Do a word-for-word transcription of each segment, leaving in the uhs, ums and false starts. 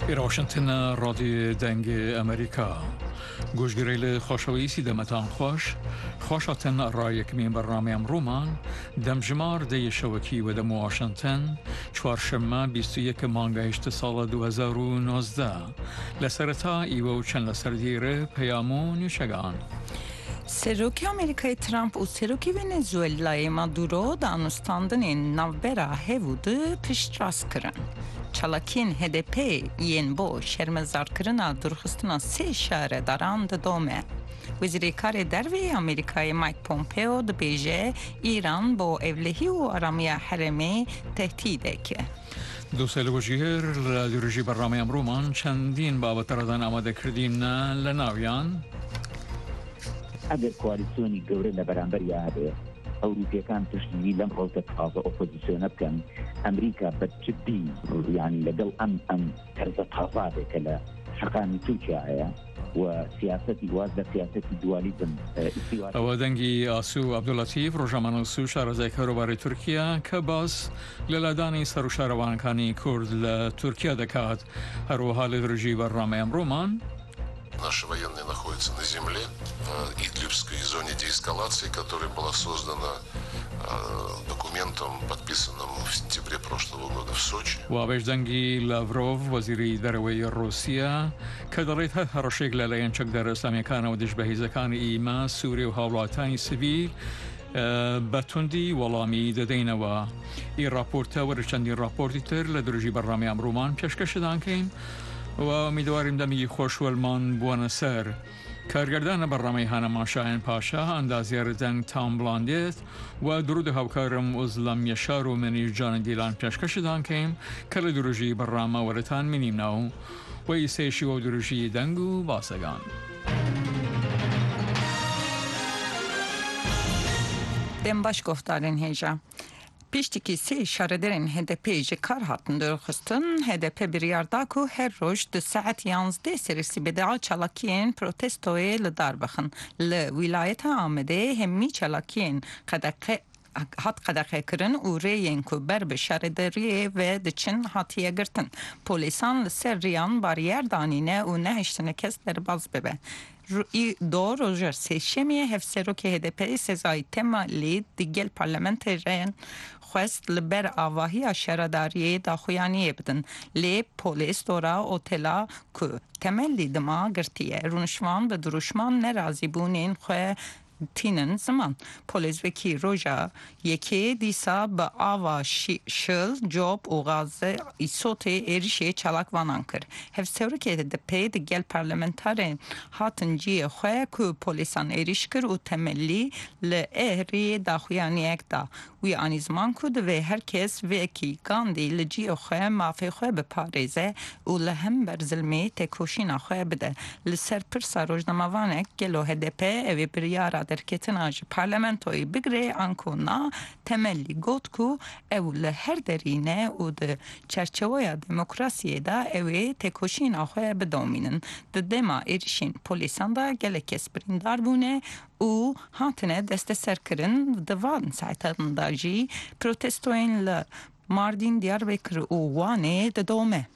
إلى واشنطن رادیو دنگ امریکا گوشگیری خوشویی سیدمتان خوش خوشاتن رای کمین برنامه امرومان دمجمار دی شوکی و دم واشنطن چهارشنبه بیست و یک مانگهشت سال دو هزار و نوزده لسرتا ایو چند لسردیره پیامون شگان Seroki Amerika'yı Trump u Seroki Venezuela'yı Maduro danıştandının navbera hevudu piştras kırın. Çalakin H D P yen bo şermezar kırına durhustuna se şare daran da dome. Viziri kare dervi Amerika'yı Mike Pompeo da beje İran bo evlehi u aramaya heremi tehdit eke. دوستان وجیر لدرجی برنامه امرومان چندین بابت ردان آماده کردین لناویان اگر کوalisyoni گەورە لە بەرامبەریا هەبێ ئەوروپیەکان پشتگیری لەم ڕۆژە تازە ئۆپۆزیسیۆنە بکەن ئەمریکا بەجددی یعنی لەگەڵ ئەم ئەم تەرزە تازادێکە لە شەقامی تورکیایە و سیاسەتی واز لە سیاسەتی دوالیزم ئەوە دەنگی ئاسو عەبدولەتیف ڕۆژەمانە سو شارەزای کەروباری تورکیا کە باس لە لادانی سەر و شارەوانەکانی کورد لە تورکیا دەکات هەروەها لە درژی بەرنامەی ئەمڕۆمان Наши военные находятся на земле в Идлибской зоне деэскалации, которая была создана документом, подписанным в сентябре прошлого года в Сочи. وابش دنگی لاوروف وزیری دروی روسیا که دلیت هرشیگ لالین چک در اسلامی کان و دش بهیزکان ایما سوری و حولاتانی سیویل بتوندی ولامی ددینوا این راپورت و رچندی راپورتی تر لدرجی برنامه امرومان پیشکش دانکیم و امیدواریم دمی خوشولمان بوانه سر کارگردان برنامه هانما شاهین پاشا اندازیار دنگ تام بلاندیت و درود هاوکارم ازلم یشار و منی جان دیلان پیشکش دانکیم که لدرجی برنامه ورتان منیم ناو و ایسیشی و درجی دنگو باسگان Den baş goftarın heja. Piştiki se şarederin H D P ji kar hatin durxustin H D P bir yarda ku her roj di saet yanzdeh serisi beda çalakiyên protestoyê li dar bixin. Li wilayeta Amedê hemî çalakiyên qedeqe hat qedeqe kirin û rêyên ku ber bi şaredariyê ve diçin hatiye girtin. Polîsan li ser riyan bariyer danîne û nehiştine kes derbas bibe. دو روزر سیشمی هفسرو که هدپی سزای تمالی دیگل پارلمنترین خواست لبر آواهی شهرداری داخویانی بدن لی پولیس دورا اوتلا که تمالی دما گرتیه رونشوان به دروشمان نرازی بونین خواه تینن زمان پلیس وکی روژا یکی دیسا به آوا شل جوب و غازه ایسوت ایریشه چلاک وانان کر هفسوری که دپی دگل پارلمنتارین هاتن جیه خواه که پلیسان ایریش کر و تملی لئهری داخویانی اک دا وی آنی زمان کد و هر کس وکی گاندی لجیه خواه مافی خواه بپاریزه و لهم برزلمی تکوشینا خواه بده لسر پرسا روژنموانک گلو هدپی اوی بریارا درکتن آج پارلمنتوی بگره آنکونا تملی گوت کو او لهر درینه و ده چرچویا دموکراسی دا اوی تکوشین آخواه بدومینن ده دما ایرشین پولیسان دا گله کس بریندار بونه او هاتنه دست سرکرن دوان سایتان دا جی پروتستوین لماردین دیاربکر و وانه ده دومه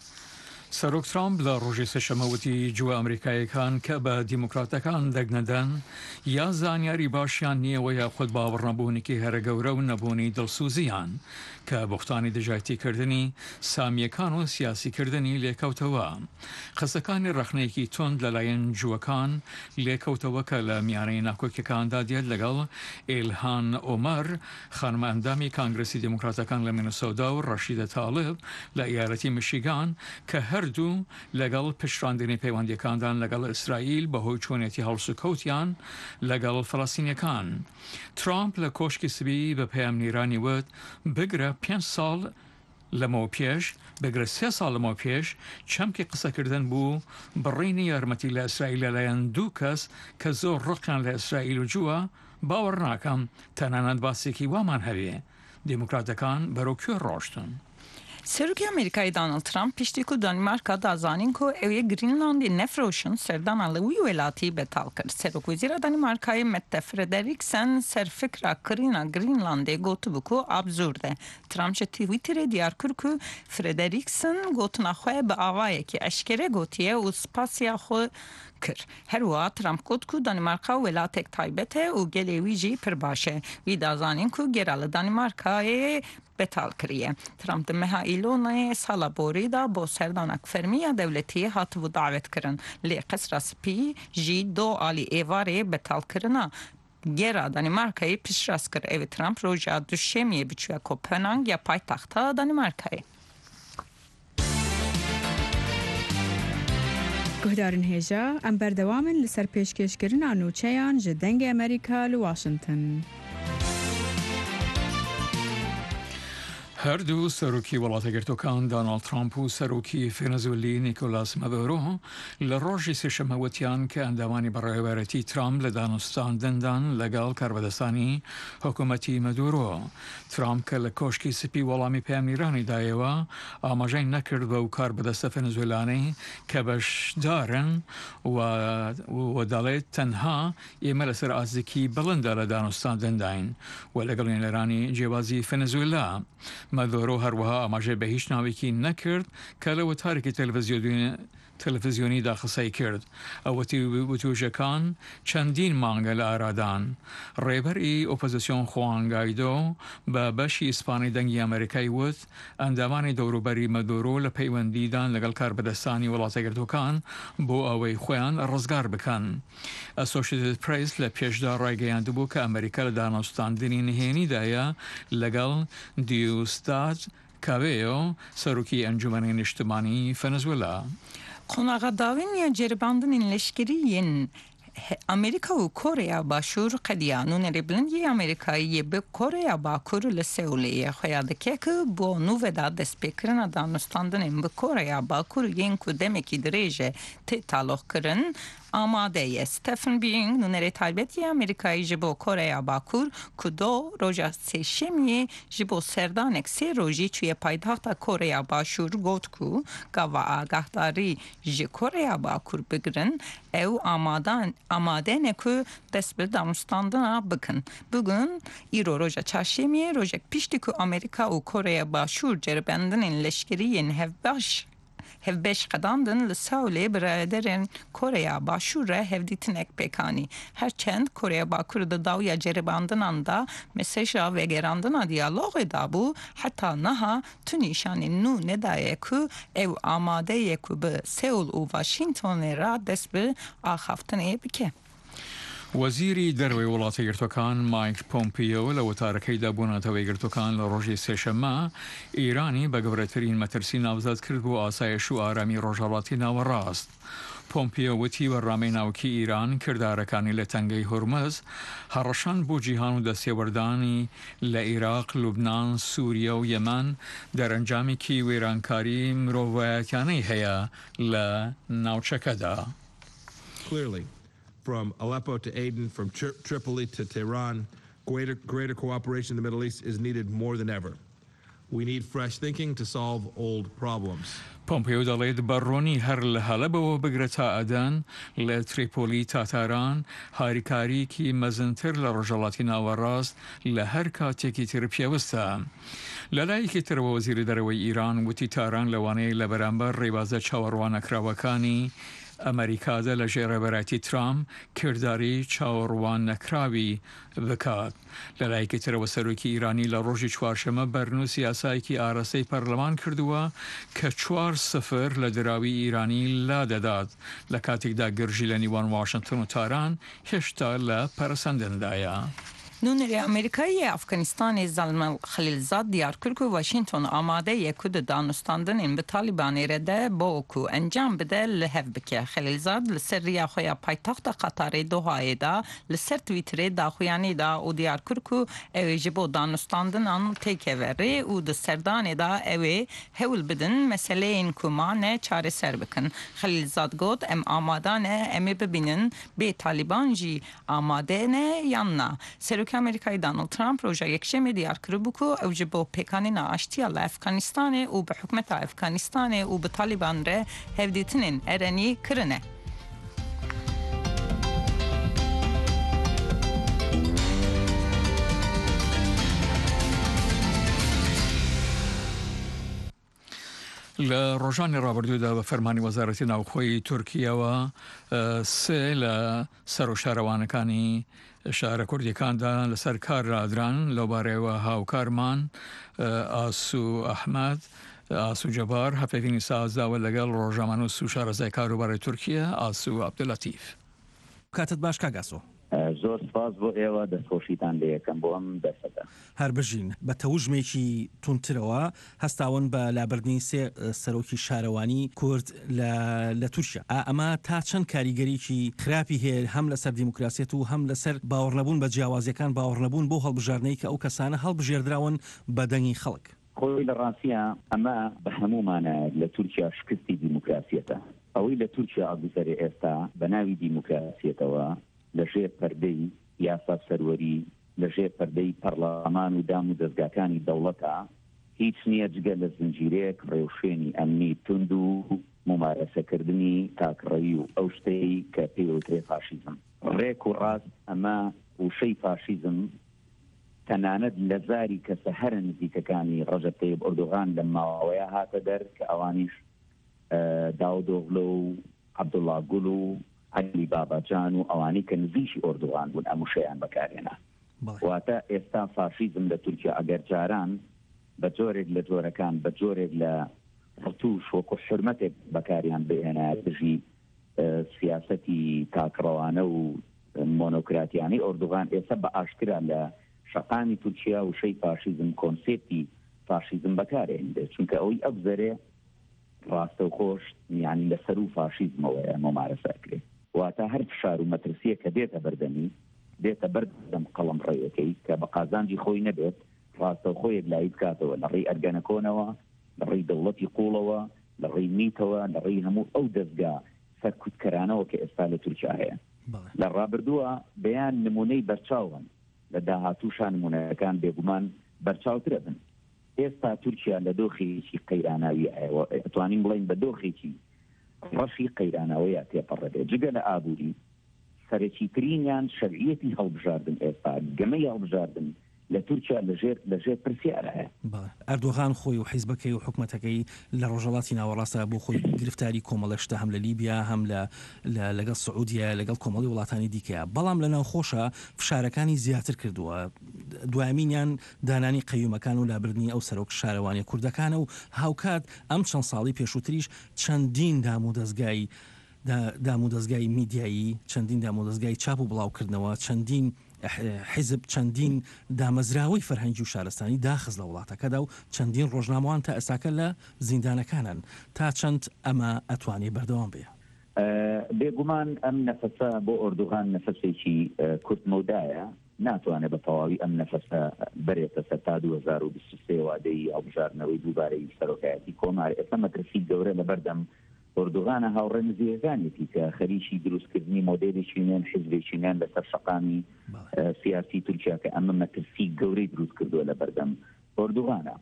سروک ترامپ در روزی سه‌شنبه جو آمریکایی کان که با دموکراتکان دگندن یا زانیاری باشیان نیه و یا خود باور نبونی که هر گوره و نبونی دلسوزیان که بختانی دجایتی کردنی سامیکان و سیاسی کردنی لیکوتوا خستکان رخنه کی تند للاین جوکان لیکوتوا که لمیانه ناکوکی کان دادید لگل ایلهان عمر خانم اندامی کانگرسی دموکراتکان لمینسودا و رشید طالب لایالتی میشیگان که هر دو لگل پشتراندنی پیوندیکاندان لگل اسرائیل به هوی چونیتی هەڵسوکەوتیان لگل فلسطینیەکان ترامپ لە کۆشکی سبی بە پەیام نیرانی وت بگرە پێنج ساڵ لەمەوە پێش بگرە سێ ساڵ لەمەوە پێش چەمکی قسەکردن بوو بڕینی یارمەتی لە ئیسرائیل لەلایەن دوو کەس کە زۆر ڕقیان لە ئیسرائیل و جووە باوەڕ ناکەم تەنانەت باسێکی وامان هەبێ دموکراتەکان بەرەو کوێ ڕۆشتن Seruki Amerika'yı Donald Trump piştiku Danimarka da zanin ko evye Greenland'i nefroşun serdan alı velati betal kır. Seruk vizira Danimarka'yı Mette Frederiksen ser fikra kırına Greenland'e gotu buku absurde. Trump je Twitter'e diyar kırku Frederiksen gotuna xoye be avaye ki eşkere gotiye u spasya xo kır. Her wa Trump got ku Danimarka velatek taybete u gelevi jî pir baş e. Vî da zanin ku geralı Danimarka'yê betal kiriye. Trump de meha îlonê sala borî da bo serdanek fermiya devletî hatibû davet kirin. Lê qesra spî jî do alî êvarê betal kirina gera Danimarka'yı pişras kir. Ev Trump roja duşemiyê biçûya Kopenhag ya paytaxta Danimarka'yê. Guhdarên hêja em berdewamên li ser pêşkêşkirina nûçeyan ji dengê Amerîka li Washington. هر دو سروکی ولات گرتوکان دانالد ترامپ و سروکی ونزوئلا نیکولاس مادورو لروجی سشموتیان که اندامانی برای ورتی ترامپ لدانستان دندان لگال کاربدستانی حکومتی مادورو. ترامپ که لکوشکی سپی ولامی پیامنیرانی دایوا آماجین نکرد و کاربدست ونزوئلانی که بش دارن و و دالت تنها ایمل سر ازدکی بلند لدانستان دندان و لگالین لرانی جوازی ونزوئلا. مادورو هر وها آماجه به هیچ ناویکی نکرد که لو تاریکی تلویزیونی تلویزیونی داخل کرد. اوتی وتوجکان چندین مانگل آرادان. ریبر ای اپوزیسیون خوان گایدو با باشی اسپانی دنگی امریکایی ود اندامانی دوروبری مادورو لپیوندیدان لگل کاربدستانی ولات گرتوکان بو اوی خوان رزگار بکن. اسوشیتد پریس لپیشدار رایگیاند بو که امریکا لدانستان دینی نهینی دایا لگل دیوستاد کاویو سروکی انجمن اجتماعی ونزوئلا. Konağa davin ya ceribandın inleşkiriyen Amerika و کره باشور قدیانو نریبلند یه امریکایی به کره باکور لسئولیه خیاد که که با نو ودا دست بکرن دانستاندن به کره باکور ین کو دمکی درجه تی تعلق کرن آماده است. استفن بینگ نونری تایبتی امریکایی جبو کره باکور کدو روزا سشمی جبو سردانک سی روزی توی پایتخت کره باشور گفت کو گوا آگاهداری ج کره باکور بگرن او آمادن آماده نکو دست به دانستاندن بکن. بگن ایرو روزا چاشمی روزا پیشتی کو امریکا و کره باشور جربندن لشکری هفباش هفبش قداندن لساولی برادرین کره باشور هفدیتنک پکانی. هرچند کره باکور داویا جرباندن اندا مسیجا و گراندن دیالوگ دابو حتی نها تونیشانی نو ندایه کو او آماده یکو به سئول و واشنگتن را دست به آخافتنه بکه. وزیری دروی ولات گرتوکان مایک پومپیو لوتارکی دابونا توی گرتوکان لروجی سشما ایرانی به گورترین مترسی نامزد کرد بو آسایش و آرامی روجالاتی ناو راست. پومپیو وتی و رامی ناوکی ایران کردارکانی لتنگی هرمز هرشان بو جیهان و دستیاوردانی لعراق، لبنان، سوریه و یمن در انجامی کی ویرانکاری مروایتانی هیا لناوچکدا. Clearly, from Aleppo to Aden, from Tri- Tripoli to Tehran, greater, greater cooperation in the Middle East is needed more than ever. We need fresh thinking to solve old problems. پومپیو دالید برونی هر لحلب و بگرتا ادن لتریپولی تاتاران هاریکاری کی مزنتر لرجالاتی ناوراست لهر کاتی کی ترپیوستا. لالایی که تر وزیر دروی ایران و تیتاران لوانه لبرانبر ریوازه چاوروان اکراوکانی امریکا ده لجره براتی ترام کرداری چاوروان نکراوی بکات. لالایی که تر وسروکی ایرانی لروجی چوارشمه برنو سیاسایی که آرسی پارلمان کردوا که چوار سفر لدراوی ایرانی لا داداد لکاتیک دا گرجی لنیوان واشنطن و تاران هشتا لپرسندن دایا. نونری امریکایی افغانستان زلم خلیلزاد دیار کرد که واشنگتن آماده یکود دانستاندن این به طالبان رده با کو انجام بده لحف بکه. خلیلزاد لسر ریا خویا پایتخت قطار دوهای دا لسر تویتر دا خویانی دا او دیار کرد که اوی جبو دانستاندن آن تیکه وره او د سردان دا اوی هول بدن مسئله این کمان چاره سر بکن. خلیلزاد گود ام آماده نه امی ببینن به طالبان جی آماده نه یا نه. سر سەرۆکی ئەمریکای دانڵد ترامپ ڕۆژە یەکشەمێ دیار کردبوو و ئەو ji بۆ pêkanîna aştiya li Efxanistanê û bi hikûmeta Efxanistanê û bi Taliban re hevdîtinên erenî kirine. لە ڕۆژانی ڕابردوودا بە فەرمانی وەزارەتی ناوخۆی تورکیەوە سێ لە سەر و شارەوانەکانی شارە کوردیەکاندا لەسەر کار رادران لەوبارەیەوە هاوکارمان ئاسو ئەحمەد ئاسو جەبار هەفتەیەکی سازداوە لەگەڵ ڕۆژنامەنووس و شارەزای کاروباری تورکیە ئاسو عەبدولەتیف. کاتت باش کاگاسۆ. زۆر سپاس بۆ ئێوە دەستخۆشیتان لێ یەکەم بۆ ئەم دەسەدا هەر بژین بە تەوژمێکی تونترەوە هەستاون بە لابردنی سێ سەرۆکی شارەوانی کورد لە تورکیا. ئەمە تا چەند کاریگەریکی خراپی هەیە هەم لەسەر دیموکراسیەت و هەم لەسەر باوەڕنەبوون بە جیاوازیەکان باوەڕنەبوون بۆ هەڵبژاردنەی کە ئەو کەسانە هەڵبژێردراون بە دەنگی خەڵک. خۆی لە ڕاستیە ئەمە بە هەمومانە لە تورکیا شکستی دیموکراسیەتە. ئەوەی لە تورکیا ئەگوزەرێ ئێستا بە ناوی دیموکراسیەتەوە لەژێر پەردەی یاسا سەروەری لەژێر پەردەی پەرلەمان و دام و دەستگاکانی دەوڵەتە هیچ نییە جگە لە زنجیرەیەک ڕێوشێنی ئەمنی تند و ممارەسەکردنی تاکڕەیی و ئەو شتەی کە پێوترێ فاشیزم. ڕێک و ڕاست ئەمە وشەی فاشیزم تەنانەت لە زاری کەسە هەرە نزیکەکانی ڕەجەب تەیب ئەردۆغان لە ماوەیە هاتە دەر کە ئەوانیش داودۆغلۆ و عەبدوڵڵا گوڵ و عەلی باباجان و ئەوانی کە نزیشی ئۆردوغان بوون ئەموشەیان بەکارێنا. واتە ئێستا فاشیزم لە تورکیا ئەگەر جاران بە جۆرێک لە جۆرەکان بە جۆرێک لە ڕتوش وەکو حرمەتێک بەکاریان بهێنا دژی سیاسەتی تاکڕەوانە و مۆنۆکراتیانی ئۆردوغان ئێستا بە ئاشکرا لە شەقامی تورکیا و شەی فاشیزم کۆنسێپتی فاشیزم بەکارێنێت چونکە ئەوەی ئەبزەرێ ڕاستە و خۆش یعنی لەسەر و فاشیزمەوەیە مۆمارەسەکرێت. واتە هەر فشار و مەترسیە کە دێتە بەردەمی دێتە بەردەم قەڵەم ڕێیەکەی کە بە قازانجی خۆی نەبێت ڕاستە و خۆیەک لای بکاتەوە لە ڕێی ئەرگەنەکۆنەوە لە ڕێی دەوڵەتی قوڵەوە لە ڕێی میتەوە لە ڕێی هەموو ئەو دەستگا سەرکوتکەرانەوە کە ئێستا لە تورکیا هەیە. لە ڕابردووە بەیان نمونەی بەرچاون لە داهاتووشان نمونەکان بێگومان بەرچاوترە بن. ئێستا تورکیا لە دۆخێکی قەیراناوی ئەتوانین بڵین بە دۆخێکی ڕەشی قەیرانەوەیە تێپەڕێت جگە لە ئابووری سەرەکی ترینیان شەرعیەتی هەڵبژاردن ئێستا گەمەی هەڵبژاردن لە تورکیا لەژێر لەژێر پرسیارە هەیە. ئەردۆغان خۆی و حیزبەکەی و حکومەتەکەی لە ڕۆژهەڵاتی ناوەڕاستە بۆ خۆی گرفتاری کۆمەڵەشتە هەم لە لیبیا هەم لە لەگەڵ سعودیا لەگەڵ کۆمەڵی وڵاتانی دیکەیە. بەڵام لە ناوخۆشە فشارەکانی زیاتر کردووە. دوایمینیان دانانی قەیومەکان و لابردنی ئەو سەرۆک شارەوانی کوردەکانە و هاوکات ئەم چەند ساڵی پێشووتریش چەندین دام و دەستگای دام و دەستگای میدیایی چەندین دام و دەستگای چاپ و بڵاوکردنەوە چەندین حیزب چەندین دامەزراوەی فەرهەنگی و شارستانی داخست لە وڵاتەکەدا و چەندین ڕۆژنامەوان تا ئێستاکە لە زیندانەکانن تا چەند ئەمە ئەتوانێ بەردەوام بێ. بێگومان ئەم نەفەسە بۆ ئۆردوغان نەفەسێکی کورتمەودایە ناتوانێت بە تەواوی ئەم نەفەسە بەرێتە سەر تا دوو هەزار و بیست و سێ وادەی هەڵبژاردنەوەی دووبارەی سەرۆکایەتی کۆماری. ئێستا مەترسی گەورە لە بەردەم ئۆردوغانە هاوڕێ نزیەکانێتی کە خەریکی دروستکردنی مۆدێلێکی نوێن حیزبێکی نوێن لەسەر شەقامی سیاسی تورکیا کە ئەمە مەترسی گەورەی دروست کردووە لە بەردەم ئۆردوغانە.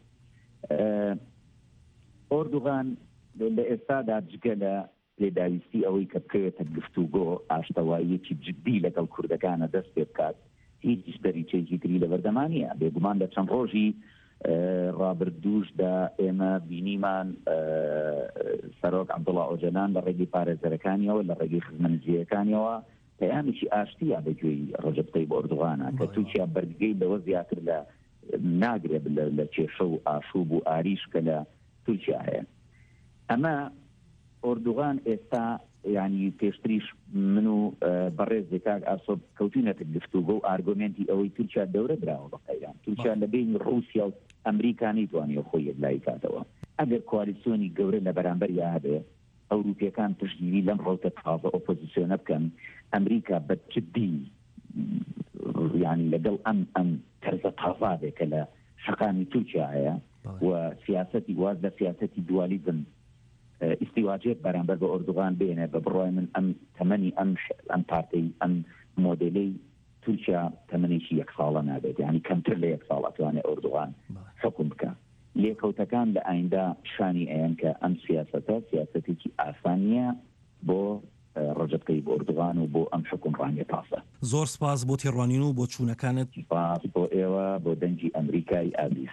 ئۆردوغان لە ئێستادا جگە لە لێداویستی ئەوەی کە بکەوێتە گفتوگۆ ئاشتەواییەکی جدی لەگەڵ کوردەکانە دەست پێ بکات هیچ دەریچەیەکی تری لە بەردەمانیە. بێگومان لە چەند ڕۆژی ڕابردووشدا ئێمە بینیمان سەرۆک عەبدوڵڵا ئۆجەلان لە ڕێگەی پارێزەرەکانیەوە لە ڕێگەی خزمەتنوێژیەکانیەوە پەیامێکی ئاشتیە بەگوێی ڕەجەب تەیب ئۆردوغانە کە تورکیا بەرگەی لەوە زیاتر لە ناگرێت لە کێشە و ئاشوب و ئاریش کە لە تورکیا هەیە. ئەمە ئۆردوغان ئێستا یعنی پێشتریش من و بەڕێزی کاک ئاسۆب کەوتینەتە گفتوگۆ و ئارگومنتی ئەوەی تورکیا دەورە درراوە بە قەیران. تورکیا لە بین ڕووسیا و ئەمریکا نەیتوانێت خۆی یەکلای کاتەوە. ئەگەر کوالیسیۆنی گەورە لە بەرامبەریا هەبێ ئەوروپیەکان پشتگیری لەم ڕۆتە تازە ئۆپۆزیسیۆنە بکەن ئەمریکا بە جدی یعنی لەگەڵ ئەم ئەم تەرزە تازابێ کە لە شەقامی تورکیا هەیە و سیاسەتی واز لە سیاسەتی دوالیزم ئیستیواجێت بەرامبەر بە ئۆردوغان بێنێ بە بڕای من ئەم تەمەنی ئەم ئەم پارتەی ئەم مۆدێلەی تورکیا تەمەنێکی یەک ساڵە نابێت یعنی کەمتر لە یەک ساڵ ئەتوانێت ئەردوغان حکم بکات. لێکەوتەکان لە ئایندا شانی ئەیان کە ئەم سیاسەتە سیاسەتێکی ئاسان نییە بۆ ڕەجەب تەیب ئەردوغان و بۆ ئەم حکومڕانیە پاسە. زۆر سپاس بۆ تێڕوانین و بۆ چوونەکانت. سپاس بۆ ئێوە بۆ دەنگی ئەمریکای ئابیس.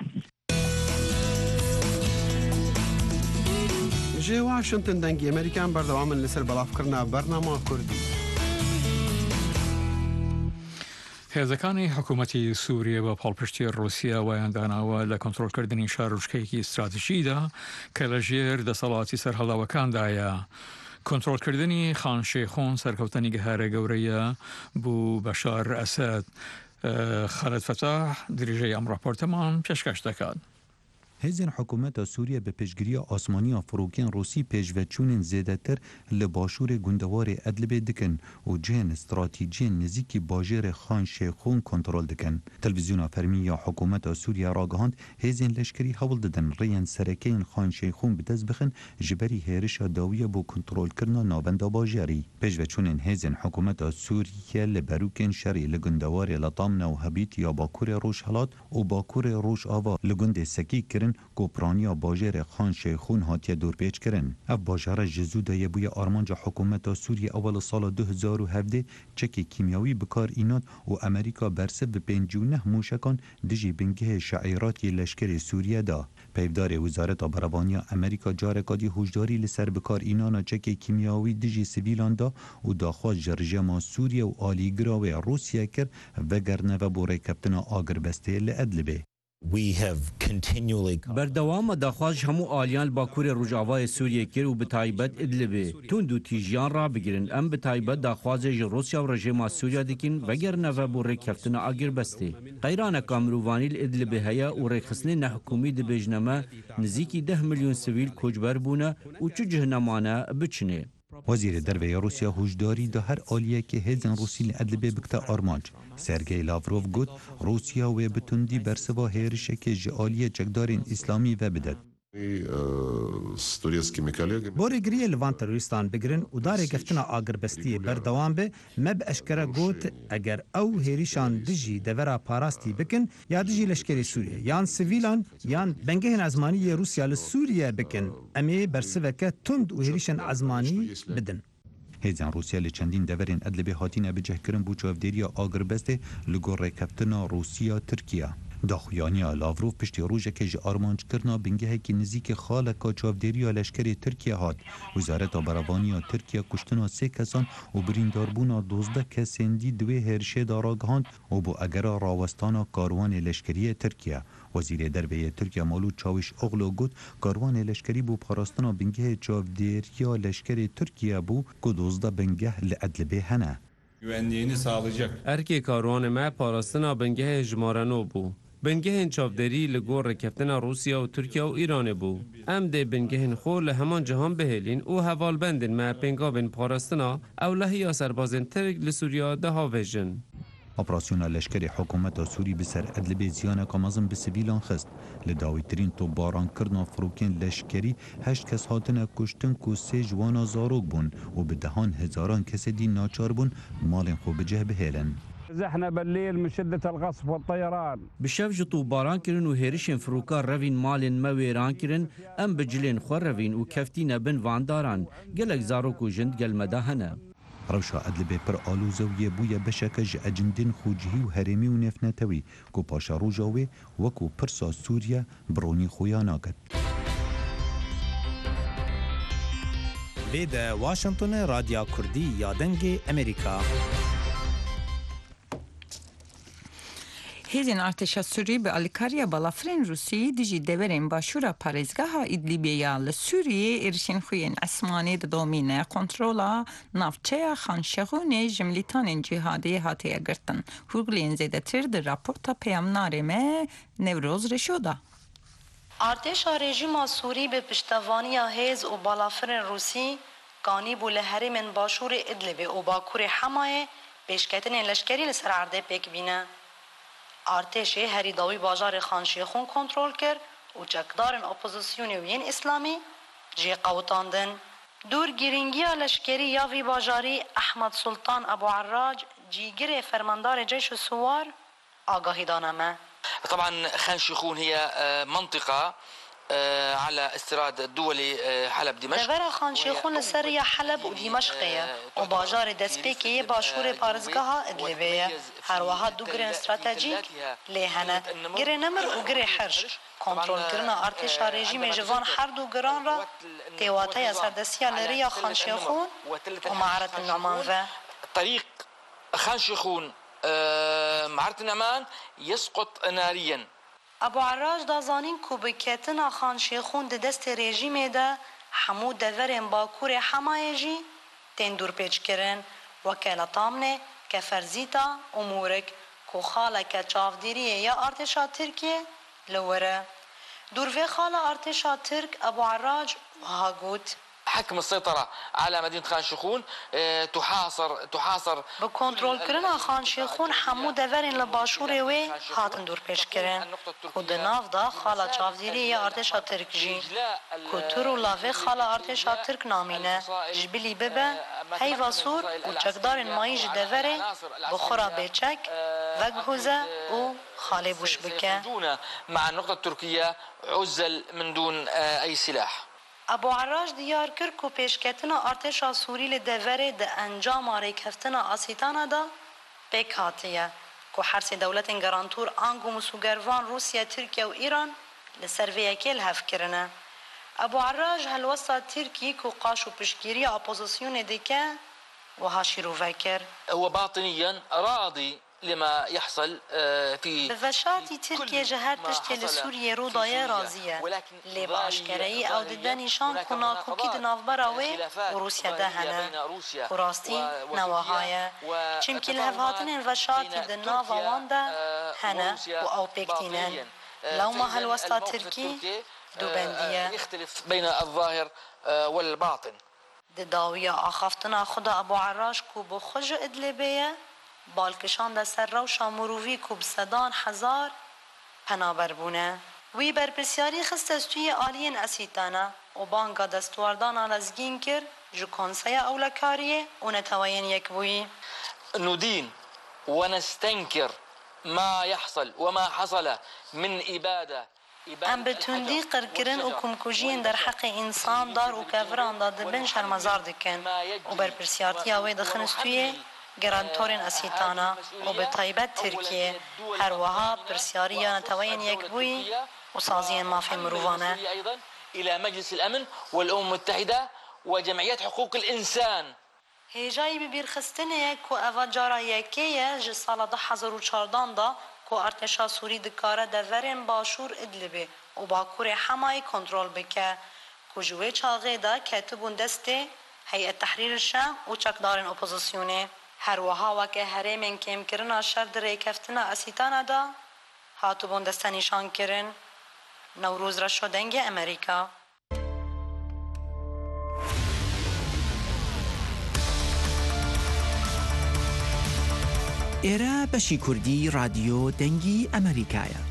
ژێ واشنتن دەنگی ئەمریکان بەردەوامن لەسەر بەڵافکردنا بەرنامە کوردی. هێزەکانی حکوومەتی سووریە بە پاڵپشتی ڕوسیا وایان داناوە لە کۆنتڕۆلکردنی شارۆچکەیەکی استراتیژیدا کە لە ژێر دەسەڵاتی سەرهەڵاوەکاندایە. کۆنتڕۆلکردنی خان شێخۆن سەرکەوتنی گەهارە گەورەیە بوو بەشار ئەسەد. خالد فتاح دریژەی ئەم راپۆرتەمان پێشکەش دەکات. هێزن حکوومەتە سووریە بە پێشگیریە ئاسمانیە فڕۆکێن ڕوسی پێشڤەچوونên زێدەتر لە باشوورê گوندەوارê Idlibê dikin û cihên stratîjiyên nêzîkî bajêrê Xan Şêxûn kontrol dikin. Televîzyona fermî ya hikûmeta Sûriya ragihand hêzên leşkerî hewl didin rêyên serekeyên Xan Şêxûn bi dest bixin ji berî hêrişa dawiya bۆ kontrolkirina navenda bajêrî. Pêşveçûnên hêzên hikûmeta Sûriye li berûkên şerê li gundewarê Letamna û Hebît ya Bakurê Rojhilat û Bakurê Rojava li gundê Sekî kirin گۆپرانیا باژێرê Xan Şêxûn hatiye dûrpêçkirin. Ev bajara ji zû de yê bûye armanca hikûmeta Sûriye awal li sala du hezar û hevdê çekê kîmyawî bi kar înan û Amerîka bersiv bi pêncî û neh mûşekan dijî bingehê şeîratiyê leşkerê Sûriye da. Peyvdarê Wizareta Berevaniya Amerîka careka dî hûjdarî li ser bi kar înana çekê kîmyawî dijî sivîlan da û daxwaz ji rejima Sûriye û alîgira wê Rûsya kir vegerne ve بۆ rêkeftina agirbestê li Idlibê. بەردەوامە داخواش هەموو ئالیان باکوورێ ڕۆژاوای سووریە کرد و بتایبەت ئیدلبێ تونند و تیژیان ڕابگرن ئەم بتایبەت داخوازێژی رووسیا و ڕژێما سووریا دکین vegerneve بۆ ڕێککەفتنە ئاگربەستێ قەیرانەکە مرۆڤانی لە ئیدلبێ هەیە و ڕێخستنی نەحکومی دەبێژنەمە نزیکی ده میلیۆن سڤیل کۆچبەر بوونە و چ جهنەمانە بچنێ. Wezîrê derveyê Rûsya hûjdarî da her aliyekê hêzên Rûsî li Idlibê bikte armanc. Sergey Lavrov got Rûsya wê bi tundî bersiva hêrişekê ji aliyê çekdarên İslamî ve bidet. بۆرێگریە li van terorîstan bigirin û darê geftina agirbestiyê berdewam be me bi eşkere got eger ew hêrîşan dijî devera parastî bikin ya dijî leşkerê Sûriye yan sivîlan yan bengehên ezmaniyê Rûsya li Sûriye bikin em ê bersiveke tund û hêrîşên ezmanî bidin. Hêzên Rûsya li çendîn deverên Idlibê hatîne bicihkirin bû çavdêriya agirbestê li gor rêkeftina Rûsya Tirkiya. Daxuyaniya Lavrov piştî rojekê ji armançkirina bingehekî nizîkê xaleka çavdêriya leşkerê Tirkiye hat. Wizareta Berevaniya Tirkiye kuştina sê kesan û birîndarbûna dozdeh kesên dî di wê hêrişê da ragihand û bû egera rawestana karwanê leşkeriyê Tirkiye. Wezîrê derveyê Tirkiye Malût Çavuşoğlu got karwanê leşkerî bû parastina bingehê çavdêriya leşkerê Tirkiye bû ku dozdeh bingeh li Idlibê hene. Güvenliğini sağlayacak. Erkê karwanê me parastina bingehê jmareno bû. Bingehên çavderî li gor rêkeftina Rûsya û Tirkiye û Îranê bû. Em dê bingehên xwe li heman cihan bihêlin û hevalbendên me pêngavên parastina ewlehiya serbazên Tirk li Sûriya de havêjin. Operasyona leşkerê hikûmeta Sûrî bi ser Idlibê ziyaneka mezin bi sivîlan xist. Li dawîtirîn topbarankirina firokên leşkerî heşt kes hatine kuştin ku sê ji wan zarok bûn û bi dehan hezaran kesê dî naçar bûn malên xwe bi cih bihêlin. زحنا بالليل من شدة القصف والطيران. Bi şev ji tûbaran kirin û hêrişên firûka revîn malên me wêran kirin, em bi cilên xwe revîn û keftîne bin vandaran. Gelek zarok û jind gel me de hene. Rewşa Idlibê pir alûze û yê bûye bişeke ji ecindên xwecihî û herêmî û nêfnetewî ku paşa roja wê wekû pirsa Sûriye bironî xuya nakir. Vê de Washingtonê Radya Kurdî ya dengê Amerîka. Hêzên Artêşa Sûrî bi alîkariya balafirên Rûsî dijî deverên başûra parêzgeha Îdlibê ya li Sûriyê êrişên xwe yên esmanî didomîne kontrola navçeya Xan Şêxûnê ji milîtanên cihadiyê hatiye girtin. Hûrgiliyên zêdetir di raporta peyamnarê me Newroz Reşoda. Artêşa rejîma Sûrî bi piştevaniya hêz û balafirên Rûsî ganî bû li herêmên başûrê Îdlibê û Bakurê Hemayê pêşketinên leşkerî li ser erdê pêk bîne. Artêşê herî dawî bajarê Xan Şêxûn kontrol kir û çekdarên opozisyonê û yên İslamî jê qewtandin. Dûr girîngiya leşkerî ya vî bajarî Ehmed Sultan Ebu Errac جيجري فرماندار جيش الثوار آگاهی دانمه. طبعا خان شيخون هي منطقة على استيراد الدولي حلب دمشق. دورا خان شيخون لسرية حلب و دمشقية و باجار دسپیکی باشور پارزگاه ادلبیه. هر وها دو گرین استراتژیک لیهنه گری نمر و گری حرش. کنترل کرنا ارتشا رژیم جوان هر دو گران را تیواته سردسیا لریا خان شيخون و معرة النعمان و طريق خان شيخون معرة النعمان يسقط ناريا. ابو عراج دازانین کو بکتنا خان شيخون د دست رژیم ده حمود دورن باکور حمایجی تن دور پیچ کرن وکالت امنه که فرزیتا امورک کو خاله که چافدیریه یا ارتشا ترکیه لوره دور في خاله ارتشا ترک ابو عراج وهاگوت حكم السيطرة على مدينة خان شيخون تحاصر تحاصر بكنترول كرنا خان شيخون حمو دورين لباشوري وي هاتن دور پیش کرن خود ناف دا خالا چافدیری ارتشا ترک جی کترو لاوی خالا ارتشا ترک نامینه جبلی ببه هیوا سور و چکدار مایج دوره بخورا بیچک وگهوزه و خالی بوش بکه مع النقطة التركية عزل من دون أي سلاح. ابو عراج دیار کرد کو پیشکتنا ارتشا سوری لدوره ده انجام ریکفتنا آسیتانا دا بکاتیه کو حرس دولت گرانتور آنگو مسوگروان روسیا ترکیه و ایران لسرویه کل هف کرنه. ابو عراج هلوسا ترکی کو قاشو پشگیری اپوزیسیون دیکه و هاشیرو وکر هو باطنيا راضي لما يحصل في بفشاتي تركيا جهات تشتي لسوريا روضايا رازية اللي باشكري او ددانيشان كنا كوكي دناف براوي وروسيا دهنا وراستي نواهايا چمكي الهفاتن الفشاتي دناف واندا هنا و او بيكتينن لو ما هالوسطى تركي دوبندية يختلف بين الظاهر والباطن دداوية اخافتنا خدا ابو عراش كو بخج ادلبية بالکشان ده سر روشا مرووی کو بسدان هزار پنابر بونه وی برپرسیاری خست استوی آلین اسیتانا و بانگا دستواردانا لزگین کر جو کنسیا اولکاریه و نتوین یک بوی ندين ونستنكر ما يحصل وما حصل من إبادة ام بتوندی قرکرن و کمکوژین در حق انسان دار و کفران داده بن شرمزار دکن و برپرسیارتی آوی دخن استویه گرانتورین اسیتانا و به طیبت ترکیه هر وها پرسیاریان توین یک بوی و سازین مافی مروفانه إلى مجلس الأمن والأمم المتحدة وجمعيات حقوق الإنسان. هجای ببیر خستنه یک و اوا جارا یکیه جه سال ده هزار و چاردان دا که ارتشا سوری دکاره دورین باشور ادلبه و باکور حمای کنترول بکه که جوه چاقه دا کتبون دسته هیئت تحریر الشام و چکدارین اپوزیسیونه هر وها وکه هرمن کم کرنا شر در کفتنا اسیتانا دا هاتو دسته نشان کرن نوروز را شدنگ امریکا. ئێرە بەشی کوردی رادیۆ دەنگی ئەمریکایە.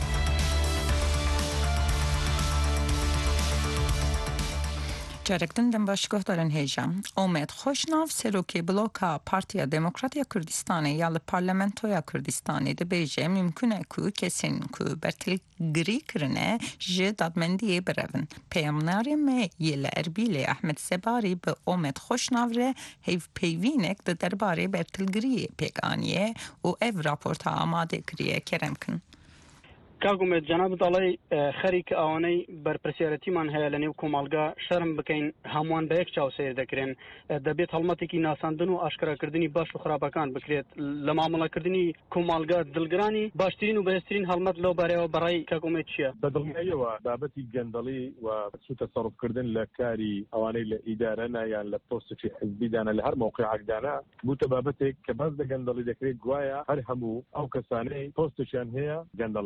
جارکتن دم باشگاه دارن هیجم. اومد خوشناف سروکی بلوکا پارتیا دموکراتیا کردستانی یا لپارلمنتویا کردستانی ده بیجه ممکنه که کسین که برتل گری کرنه جه دادمندیه برون. پیامناری می یل اربیل احمد سباری به اومد خوشناف ره هیف پیوینک ده درباره برتل گری پیگانیه و او راپورتا آماده کریه کرم کن. کاغم جناب دالای خریک آوانی بر پرسیارتی من هیا لنیو کومالگا شرم بکین همان به یک چاو سیر دکرین دبیت حلمتی کی ناساندن و آشکارا کردنی باش و خرابکان بکرید لمعامله کردنی کومالگا دلگرانی باشترین و بهترین حلمت لو برای و برای کاغم چیه بدلگیه و بابتی گندلی و سو تصرف کردن لکاری آوانی لإدارنا یا لپوست فی حزبی دانا لهر موقع دانا بوت بابتی که باز گندلی دکرید گوایا هر همو او کسانی پوستشان هیا گندلن نه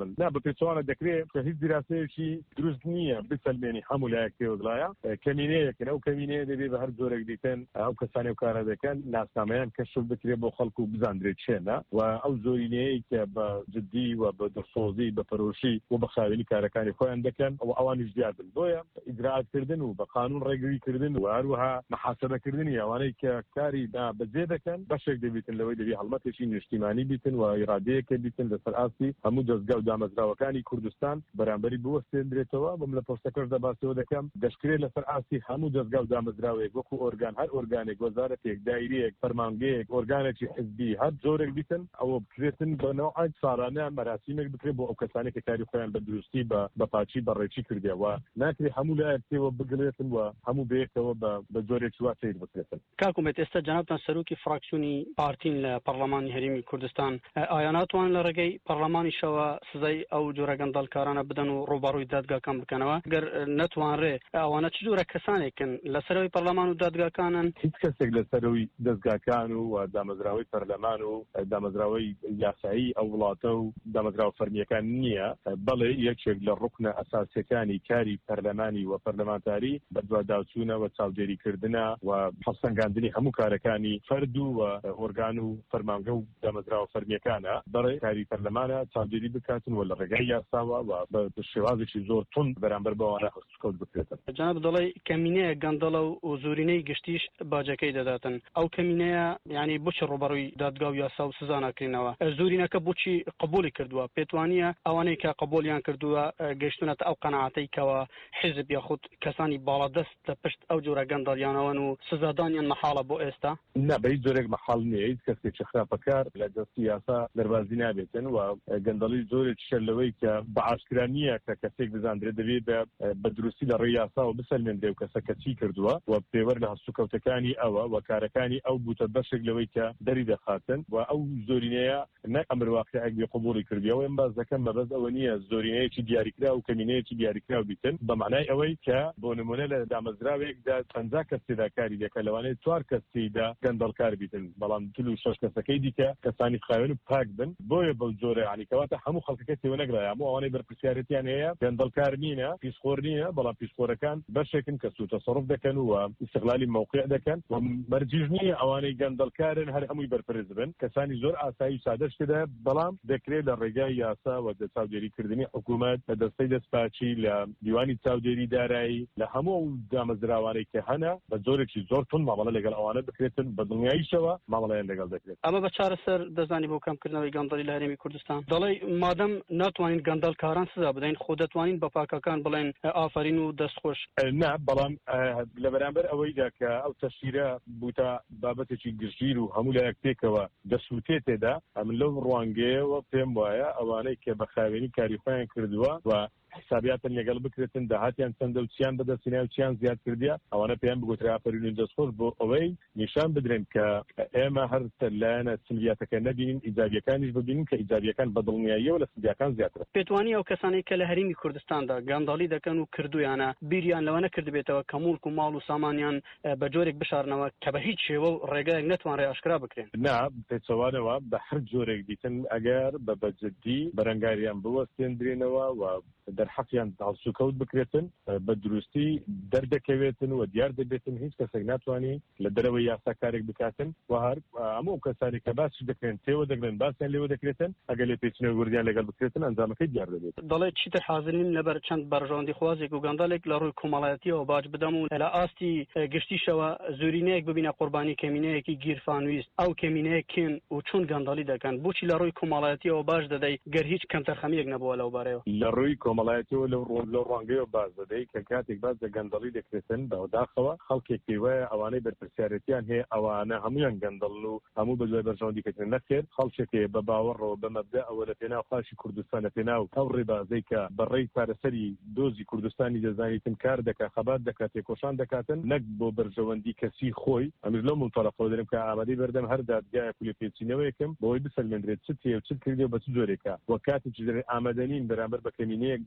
پێچوانە دەکرێت کە هیچ دراسەیەکی دروست نییە بسەلمێنی هەموو لایەکێ وەگڵایە کەمینەیەکن ئەو کەمینەیە دەبێت بە هەر جۆرێک دیکەن ئەو کەسانی و کارە دەکەن ناسنامەیان کەشف بکرێت بۆ خەڵکو و بزاندرێت چێنە و ئەو زۆرینەیە کە بە جددی و بە دەرسۆزی بە پەرۆشی و بە خاوێنی کارەکانی خۆیان دەکەن ئەو ئەوانیش دیار بن بۆیە ئیجراعاتکردن و بە قانون ڕێگریکردن و هەروەها محاسبەکردنی ئەوانەی کە کاری بەجێ دەکەن بەشێک دەبێتن لەوەی دەبێت هەڵمەتێکی نیشتیمانی بیتن و ئیرادەیەکە بیتن لەسەر ئاستی هەموو دەستگا و دامەزراوەکانی کوردستان بەرامبەری بوەستێنرێتەوە بم لە پۆستەکەش دەباسەوە دەکەم دەشکرێت لەسەر ئاستی هەموو دەستگا و دامەزراوەیەک وەکو ئۆرگان هەر ئۆرگانێک وەزارەتێک دایرەیەک فەرمانگەیەک ئۆرگانێکی حزبی هەر جۆرێک بیتن ئەوە بکرێتن بەنەوەی ساڵانە مەراسیمێک بکرێت بۆ ئەو کەسانی کە کاری خۆیان بە دروستی بە پاچی بەڕێکی کردیەوە ناکرێت هەموو لایەکەوە بگرێتن و هەموو بەیەکەوە بە جۆرێکی وا سیر بکرێتن. کاکومێت ئێستا جەنابتان سەرۆکی فراکسیۆنی پارتین لە پەرلەمانی هەرێمی کوردستان ئایا ناتوان لە ڕێگەی پەرلەمانیشەوە سزای ئەو جۆرە گەندەڵکارانە بدەن و ڕووبەڕووی دادگاکان بکەنەوە گەر نەتوانرێ ئەوانە چ جۆرە کەسانێکن لەسەرەوەی پەرلەمان و دادگاکانن؟ هیچ کەسێک لەسەرەوەی دەستگاکان و دامەزراوەی پەرلەمان و دامەزراوەی یاسایی ئەو وڵاتە و دامەزراوە فەرمیەکان نییە بەڵێ یەکێک لە ڕوکنە ئەساسیەکانی کاری پەرلەمانی و پەرلەمانتاری بە دوواداچوونە و چاودێریکردنە و هەڵسەنگاندنی هەموو کارەکانی فەرد و ئۆرگان و فەرمانگە و دامەزراوە فەرمیەکانە بەڕێ کاری پەرلەمانە چاودێری بکاتن و لە ڕێگای یاساوە و بە شێوازێکی زۆر تون بەرامبەر بەوانە هەستکەوت بکرێتن. جەناب دەڵێ کەمینەیە گەندەڵە و زۆرینەی گشتیش باجەکەی دەداتن ئەو کەمینەیە یعنی بۆچی ڕووبەڕووی دادگا و یاسا و سزا ناکرێنەوە زۆرینەکە بۆچی قبولی کردووە پێتوانیە ئەوانەی کە قبولیان کردووە گەشتونەتە ئەو قەناعەتەی کەوە حیزب یاخود کەسانی باڵادەست پشت ئەو جۆرە گەندەڵیانەوەن و سزادانیان مەحاڵە بۆ ئێستا؟ نا بە هیچ جۆرێک مەحاڵ نییە هیچ کەسێکی خراپەکار لە دەستی یاسا دەربازی نابێتن و گەندەڵی زۆرێک شەلەوەی کە بە ئاشکرا نییە کە کەسێک بزاندرێت دەبێت بە دروستی لە ڕێی یاسا و بسەلمێنرێ و کەسەکە چی کردووە و پێوەر لە هەستوکەوتەکانی ئەوە و کارەکانی ئەو بوتە بەشێک لەوەی کە دەری دەخاتن و ئەو زۆرینەیە نەک ئەمر واقعیەک بێ قبولی کردیەوە ئەم باز دەکەم بەبەز ئەوە نییە زۆرینەیەکی دیاریکرا و کەمینەیەکی دیاریکرا بیتن بە معنای ئەوەی کە بۆ نمونە لە دامەزراوێکدا پەنجا کەس تێدا کاری دەکە لەوانەیە چوار کەس تێدا گەندەڵکار بیتن بەڵام دل و شەش کەسەکەی دیکە کەسانی خاوێن و پاک بن بۆیە بەو جۆرە عنی کەواتە هەموو خەڵکەکە تێوە نەگرایە هەموو ئەوانەی بەرپرسیارەتیان هەیە گەندەڵکار نینە پیسخۆر نییە بەڵام پیسخۆرەکان بەشێکن کە سوود تەسەڕف دەکەن و استقلالی موقع دەکەن و مەرجیژ نییە ئەوانەی گەندەڵکارن هەر هەمووی بەرپرس بن کەسانی زۆر ئاسایی سادەش تێدا بەڵام دەکرێت لە ڕێگای یاسا و چاودێریکردنی حکوومەت لە دەستەی دەستپاچی لە دیوانی چاودێری دارایی لە هەموو دامەزراوانەی کە هەنا بە جۆرێکی زۆر تون مامەڵە لەگەڵ ئەوانە بکرێتن بە دڵنیاییشەوە مامەڵەیان لەگەڵ دەکرێت. ئەمە بە چارەسەر دەزانی بۆ کەمکردنەوەی گەندەڵی لە هەرێمی کوردستان دەڵێ مادەم ناتوانین گەندەڵکاران سزا بدەین خۆ دەتوانین بە پاکەکان بڵێن ئافرین و دەستخۆش. نا بەڵام لە بەرامبەر ئەوەیدا کە ئەو تەشیرە بوتە بابەتێکی گشتگیر و هەموو لایەک تێکەوە دەسووتێت تێدا ئەم لەو ڕوانگەیەوە پێم وایە ئەوانەی کە بە خاوێنی کاری خۆیان کردووە و حسابیاتن لەگەڵ بکرێتن داهاتیان چەندە و چیان بەدەستینای و چیان زیاد کردیا ئەوانە پێیان بگوترا ئافرین دەستخۆش بۆ ئەوەی نیشان بدرێن کە ئێمە هەر لایەنە سلبیاتەکە نەبینین ئیجابیەکانیش ببینین کە ئیجابیەکان بە دڵنیاییەوە لە سلبیەکان زیاترە. پێتوانی ئەو کەسانەی کە لە هەرێمی کوردستاندا گەندەڵی دەکەن و کردویانە بیریان لەوە نەکردبێتەوە کە موڵک و ماڵ و سامانیان بە جۆرێک بشارنەوە کە بە هیچ شێوە و ڕێگایەک نەتوانڕێ ئاشکرا بکرێن. نا پێچەوانەوە بە هەر جۆرێک دیتن ئەگەر بە بەجددی بەرەنگاریان بوەستێنرێنەوە و دەرحەقیان هەڵسوکەوت بکرێتن بە دروستی دەردەکەوێتن و دیار دەبێتن هیچ کەسێک ناتوانێ لە دەرەوەی یاسا کارێک بکاتن و هەر هەموو کەسانی کە باسی دەکرێن تێوە دەگرن باسییان لێوە دەکرێتن ئەگەر لێ پێچنەوە وردیان لەگەڵ بکرێتن ئەنجامەکەی دیار دەبێت. دەڵێت چیتر حاضرین لەبەر چەند بەرژەوەندی خوازێک و گەندەڵێک لە ڕووی کۆمەڵایەتیەوە باج بدەم و لە ئاستی گشتیشەوە زۆرینەیەک ببینە قوربانی کەمینەیەکی گیرفانویست ئەو کەمینەیە کێن و چۆن گەندەڵی دەکەن بۆچی لە ڕووی کۆمەڵایەتیەوە باش دەدەی گەر هیچ کەمتەرخەمیەک نەبووە لەو بارەیەوە لە ڕووی کۆمەڵایەتیەوە لەو لەو ڕوانگەیەوە باز دەدەی کە کاتێک باز لە گەندەڵی دەکرێتن بەداخەوە خەڵکێک پێوایە ئەوانەی بەرپرسیارەتیان هەیە ئەوانە هەمویان گەندەڵن و هەموو بە دوای بەرژەوەندی کردن نەخێر خەڵکێک بە باوەڕەوە بە مەبدە ئەوە لە پێناو خاشی کوردستان لە پێناو ئەو ڕێبازەی کە بەڕێی پارەسەری دۆزی کوردستانی دەزانیتن کار دەکات خەبات دەکات تێکۆشان دەکاتن نەک بۆ بەرژەوەندی کەسی خۆی ئەمیر لەو منتەڵەقەوە دەرم کە ئامادەی بەردەم هەر دادگایە پولە پێچینەوەیەکم بۆی بسەلمێنرێت چ تێ و چ کردی و بە چ جۆرێکە وە کاتێکی ئامادەنین بەرامبەر بە کەمینەیەکدا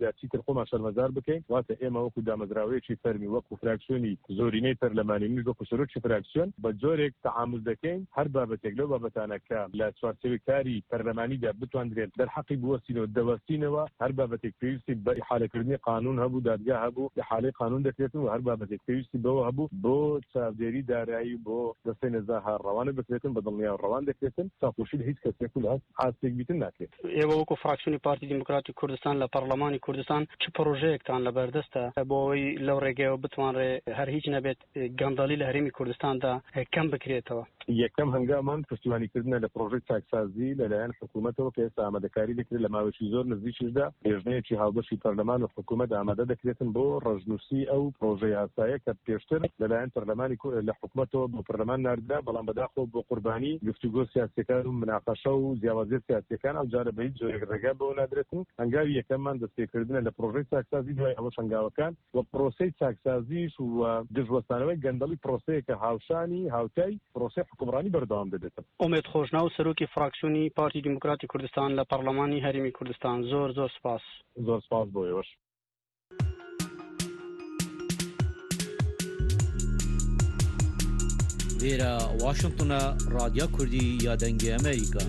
یا چیتر خۆمان شەرمەزار بکەین واتە ئێمە وەکو دامەزراوەیەکی فەرمی وەکو فراکسیۆنی زۆرینەی پەرلەمانی وەکو سەرۆکی فراکسیۆن بە جۆرێک تەعامل دەکەین هەر بابەتێک لەو بابەتانە کە لە چوارچێوەی کاری پەرلەمانیدا بتوانرێت دەرحەقی بوەستینەوە دەوەستینەوە هەر بابەتێک پێویستی بە ئیحالەکردنی قانون هەبوو دادگا هەبوو ئیحالەی قانون دەکرێت و هەر بابەتێک پێویستی بەوە هەبوو بۆ چاودێری دارایی بۆ دەستەی نەزاها ڕەوانە بکرێتن بە دڵنیا ڕەوان دەکرێتن چاپۆشی هیچ کەسێک و لە ئاستێک بیتن ناکرێت. ئێوە وەکو فراکسیۆنی پارتی دیموکراتی کوردستان لە پەرلەمانی کوردستان چ پرۆژەیەکتان لەبەردەستە بۆ ئەوەی لەو ڕێگەیەوە بتوانرێ هەر هیچ نەبێت گەندەڵی لە هەرێمی کوردستاندا کەم بکرێتەوە؟ یەکەم هەنگامان پشتیوانیکردنە لە پرۆژەی چاکسازی لەلایەن حکوومەتەوە کە ئێستا ئامادەکاری دەکرێت لە ماوەیەکی زۆر نزیکیشدا هێژنەیەکی هاوبەشی پەرلەمان و حکوومەت ئامادە دەکرێتن بۆ ڕژنووسی ئەو پرۆژەی یاسایە کە پێشتر لەلایەن پەرلەمانی لە حکوومەتەوە بۆ پەرلەمان ناردرا بەڵام بەداخۆ بۆ قوربانی گفتوگۆ سیاسیەکان و مناقەشە و جیاوازیە سیاسیەکان ئەو جارە بە هیچ جۆرێک ڕێگا بەوە نادرێتن. هەنگاوی یەکەممان دەستپێکردنە لە پرۆژەی چاکسازی دوای ئەوەش هەنگاوەکان و پرۆسەی چاکسازیش و دژوەستانەوەی گەندەڵی پرۆسەیەکە هاوشانی هاوتای پرۆسەی حکومڕانی بەردەوام دەبێتن. ئومێد خۆشناو سەرۆکی فراکسیۆنی پارتی دیموکراتی کوردستان لە پەرلەمانی هەرێمی کوردستان زۆر زۆر سپاس. زۆر سپاس بۆ ئێوەش. وێرە واشنگتنە رادیا کوردی یا دەنگی ئەمریکا.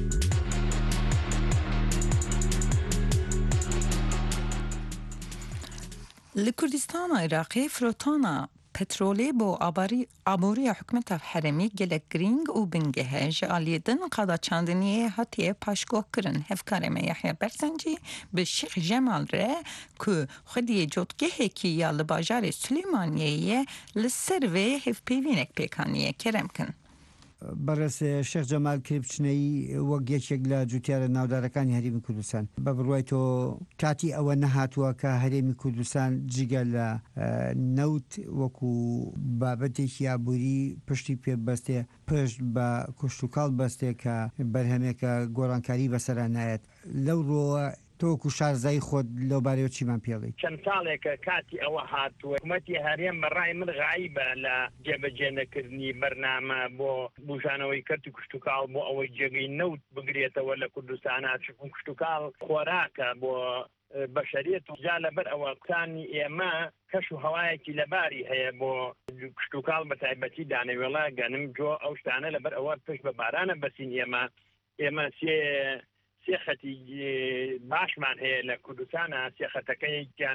li Kurdistana Iraqê firotana petrolê bo aboriya hikûmeta herêmî gelek girîng û bingehe ji aliyê din qadaçandiniyê hatiye paşgoh kirin. Hevkarê me Yahya Bersancî bi Şîx Cemal re ku xwediyê cotgehekî ya li bajarê Silêmaniyê li ser vê hevpêvînek pêkaniye kerem kin. بەڕێز شێخ جەمال کریپچنەی وەک یەکێک لە جوتیارە ناودارەکانی هەرێمی کوردستان بە بڕوای تۆ کاتی ئەوە نەهاتووە کە هەرێمی کوردستان جگە لە نەوت وەکو بابەتێکی ئابووری پشتی پێبەستێ پشت بە کوشتتوکاڵ بەستێ کە بەرهەمێکە گۆڕانکاری بەسەران نایەت لەو ڕۆوە تۆکو شارزای خۆت لەو بارەوە چیمان پێڵی؟ چەند ساڵێکە کاتی ئەوە هاتووە حکوومەتی هەرێم بەڕای من غایبە لە جێبەجێنەکردنی بەرنامە بۆ بژانەوەی کەرتی کوشتتوکاڵ بۆ ئەوەی جێگەی نەوت بگرێتەوە لە کوردستانە چکون کوشتتوکاڵ خۆراکە بۆ بەشەریەت و جا لەبەر ئەوە قسانی ئێمە کەش و هەوایەکی لەباری هەیە بۆ کوشتتوکاڵ بە تایبەتی دانەوێڵە گەنم جۆ ئەو شتانە لەبەر ئەوە پشت بە بارانە بەسین ئێمە ئێمە سێ سێخەتی باشمان هەیە لە کوردستانە سێخەتەکەیان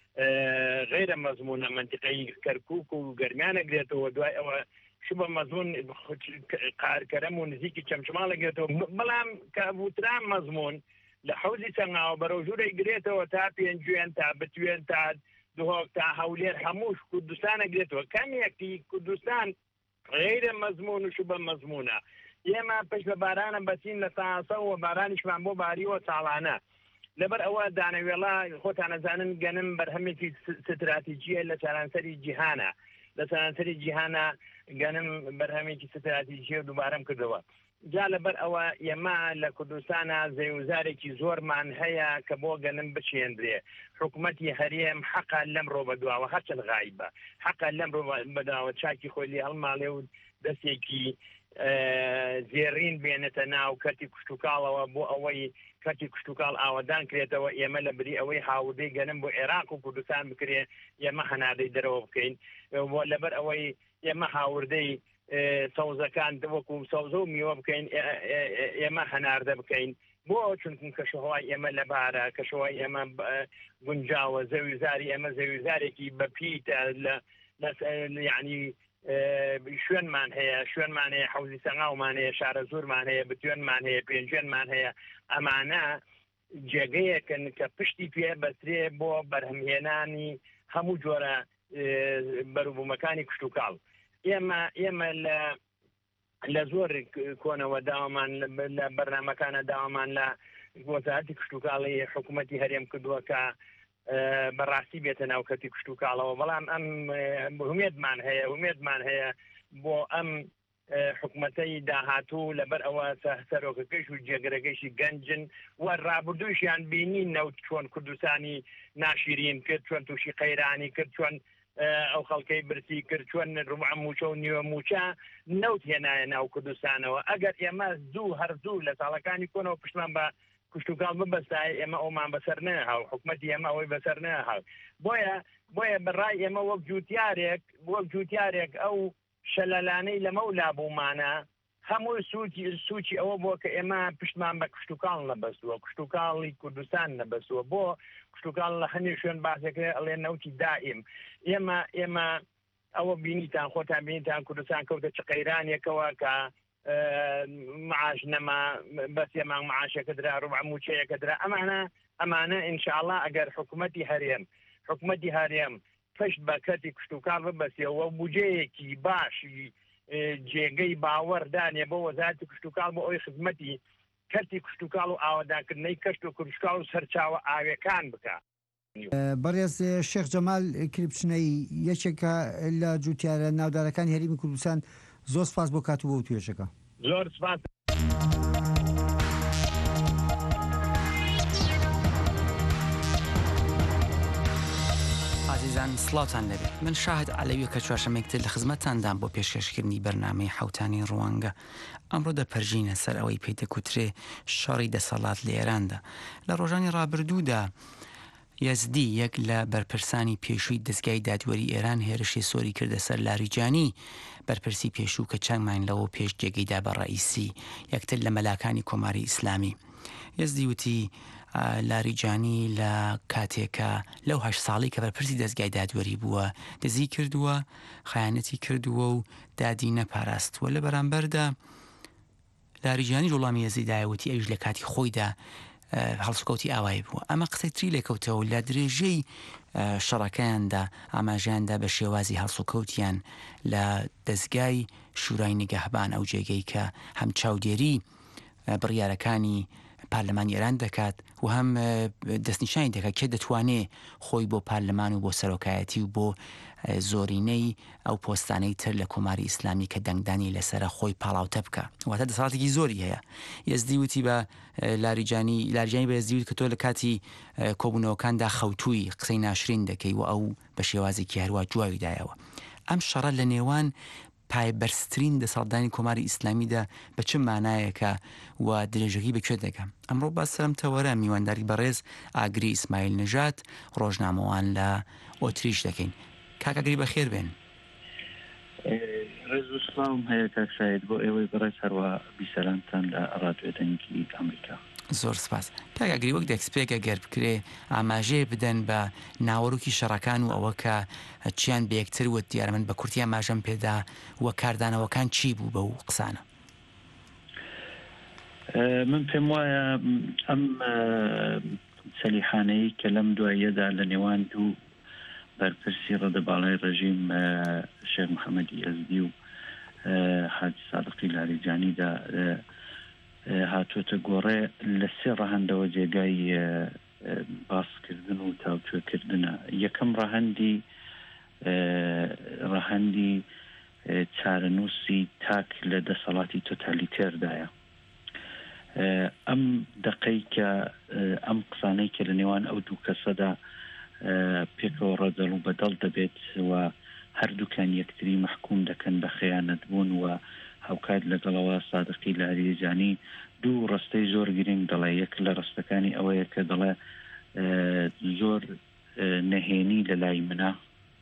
غیرە مەزمونە منتیقەی کەرکووک و گەرمیانە گرێتەوە دوای ئەوە شبە مەزمون قارکەرەم و نزیکی چەمچماڵە گرێتەوە بەڵام کە بوتران مەزمون لە حوزی چەنگاوە بەرەو ژوورەی گرێتەوە تا پێنجوێن تا بتوێن تا دهۆک تا هەولێر هەمووش کوردستانە گرێتەوە کەمێکی کوردستان غیرە مەزمون و شبە مەزمونە ئێمە پشت بە بارانە بەچین لە تاسەوە بارانیشمان بۆ باریوە ساڵانە لەبەر ئەوە دانەوێڵا خۆتان نەزانن گەنم بەرهەمێکی ستراتیجیە لە چارانسەری جیهانە لە چارانسەری جیهانە گەنم بەرهەمێکی ستراتیجیە دووبارەم کردەوە جا لەبەر ئەوە ئێمە لە کوردستانە زەیوزارێکی زۆرمان هەیە کە بۆ گەنم بچێندرێ حکوومەتی هەرێم حەقا لەم ڕۆ بەدواوە هەرچەند غایبە حەقا لەم ڕۆ بەداوە چاکی خۆی لێ هەڵماڵێ و دەستێکی زێڕین بێنێتە ناو کەرتی کوشتتوکاڵەوە بۆ ئەوەی کەرتی کوشتتوکاڵ ئاوادان کرێتەوە ئێمە لە بری ئەوەی هاوردەی گەنم بۆ عێراق و کوردستان بکرێ ئێمە هەنادەی دەرەوە بکەین لەبەر ئەوەی ئێمە هاوردەی سەوزەکان وەکو سەوزە و میوە بکەین ئێمە هەناردە بکەین بۆ چونکن کەشەوای ئێمە لە بارە کەشەوای ئێمە گونجاوە زەویزاری ئێمە زەویزارێکی بەپیتە لە یعنی شوێنمان هەیە شوێنمان هەیە حوزی سەنگاومان هەیە شارە زۆرمان هەیە بتوێنمان هەیە پێنجێنمان هەیە ئەمانە جێگەیەکن کە پشتی پێ بەسترێ بۆ بەرهەمهێنانی هەموو جۆرە بەروبوومەکانی کوشتتوکاڵ ئێمە ئێمە لە لە زۆر کۆنەوە داوامان لە بەرنامەکانە داوامان لە وەزارەتی کوشتتوکاڵی حکوومەتی هەرێم کردووە کە بەڕاستی بێتە ناوکەتی کوشتتوکاڵەوە بەڵام ئەم هومێدمان هەیە هومێدمان هەیە بۆ ئەم حکوومەتەی داهاتوو لەبەر ئەوە سەرۆکەکەش و جێگرەکەشی گەنجن و ڕابردووشیان بینی نەوت چۆن کوردستانی ناشرین کرد چۆن تووشی قەیرانی کرد چۆن ئەو خەڵکەی برسی کرد چۆن ڕوبع موچە و نیوە موچە نەوت هێنایە ناو کوردستانەوە ئەگەر ئێمە زوو هەرزوو لە ساڵەکانی کۆنەوە پشتمان بە کشتتوکال ببەستای ئێمە ئەومان بەسەر نەهاو حکوومەتی ئێمە ئەوەی بەسەر نەهاو بۆیە بۆیە بەڕای ئێمە وەک جوتیارێک وەک جوتیارێک ئەو شەلەلانەی لەمە ولا بوومانە هەموو سووتی سوچی ئەوە بووە کە ئێمە پشتمان بە کشتتوکاڵ نەبەستووە کشتتوکاڵی کوردستان نەبەستووە بۆ کشتتوکاڵ لە هەنێ شوێن باسەکە ئەڵێ نەوتی دائیم ئێمە ئێمە ئەوە بینیتان خۆتان بینیتان کوردستان کەوتە چ قەیرانێکەوە کە معاش نەما بەس ێمان معاشەکە درا ڕوبع موچەیەکە درا ئەمانە ئەمانە ئینشاءڵڵا ئەگەر حکوومەتی هەرێم حکوومەتی هەرێم پشت بە کەتی کشتتوکاڵ ببەسیەوە بجەیەکی باشی جێگەی باوەڕدانێ بۆ وەزارەتی کشتتوکاڵ بۆ ئەوی خزمەتی کەرتی کشتتوکاڵ و ئاواداکردنەی کەشت و کوردشکاڵ و سەرچاوە ئاوێکان بکە بەڕێز شێخ جەمال کلیپچنەی یەکێکە لە جوتیارە ناودارەکانی هەرێمی کوردستان زۆر سپاس بۆ کاتوبە و توێژەکە زۆر سپاس. عزیزان سڵاتان لەبێت من شاهد عەلەویە کە چوارشەمێکتر لە خزمەتتاندان بۆ پێشکەشکردنی بەرنامەی حوتانی ڕوانگە ئەمڕۆ دەپەرژینە سەر ئەوەی پێی دەکوترێ شەڕی دەسەڵات لە ئێراندا لە ڕۆژانی ڕابردوودا یەزدی یەک لە بەرپرسانی پێشووی دەستگای دادوەری ئێران هێرشی سۆری کردە سەر لاریجانی بەرپرسی پێشوو کە چەندمان لەوە پێش جێگەیدا بە ڕئیسی یەکتر لە مەلاکانی کۆماری ئیسلامی یەزدی وتی لاریجانی لە کاتێکە لەو هەشت ساڵی کە بەرپرسی دەستگای دادوەری بووە دزی کردووە خەیانەتی کردووە و دادی نەپاراستووە لە بەرامبەردا لاریجانی وەڵامی یەزیدایەوتی ئەویش لە کاتی خۆیدا هەڵسوکەوتی ئاوایی بووە ئەمە قسەی تری لێکەوتەوە لە درێژەی شەڕەکەیاندا ئاماژیاندا بە شێوازی هەڵسوکەوتیان لە دەستگای شورای نیگەهبان ئەو جێگەی کە هەم چاودێری بڕیارەکانی پارلەمانی ئێران دەکات و هەم دەستنیشانی دەکات کێ دەتوانێت خۆی بۆ پارلەمان و بۆ سەرۆکایەتی و بۆ زۆرینەی ئەو پۆستانەی تر لە کۆماری ئیسلامی کە دەنگدانی لەسرە خۆی پاڵاوتە بکە واتە دەسەڵاتێکی زۆری هەیە یەزدی وتی بە لاریجانی لاریجانی بە یەزدی کە تۆ لە کاتی کۆبوونەوەکاندا خەوتووی قسەی ناشرین دەکەی و ئەو بە شێوازێکی هەروە جواویدایەوە ئەم شەڕە لە نێوان پایبەرزترین دەسەڵاتدانی کۆماری ئیسلامیدا بە چ مانایەکە و درێژەکەی بەکوێ دەکەم ئەمڕۆ باس سەرم تەوەرە میوانداری بەڕێز ئاگری ئیسماعیل نەژات ڕۆژنامەوان لە ئۆتریش دەکەین کاکەگری بەخێر بێن ڕێز و سڵاوم هەیە کاک شاید بۆ ئێوەی بەڕێز هەروە بیسەرانتان لە ڕادیۆ دەنگی ئەمریکا زۆر سپاس کاکەگری وەک دەکسپێکە گەر بکرێ ئاماژەیە بدەن بە ناوەڕووکی شەڕەکان و ئەوە کە چیان بە یەکتر وت دیارە من بە کورتی ئاماژەم پێدا وە کاردانەوەکان چی بوو بە و قسانە من پێم وایە ئەم سەلیحانەی کە لەم دواییەدا لە نێوان دوو بەرپرسی ڕەدەباڵای ڕژیم شێخ محەممەدی یەزدی و حاجی سادقی لاریجانیدا هاتوۆتە گۆڕێ لە سێ ڕەهەندەوە جێگای باسکردن و تاوتوێکردنە یەکەم ڕەهەندی ڕەهەندی چارەنووسی تاک لە دەسەڵاتی تۆتالیتێردایە ئەم دقەی کە ئەم قسانەی کە لە نێوان ئەو دوو کەسەدا پێکەوە ڕەدەڵ و بەدەڵ دەبێت و هەردووکان یەکتری محکوم دەکەن بە خەیانەت بوون و هاوکات لەگەڵەوە سادقی لاریجانی دوو ڕستەی زۆر گرنگ دەڵێ یەک لە ڕستەکانی ئەوەیە کە دەڵێ زۆر نەهێنی لە لای منە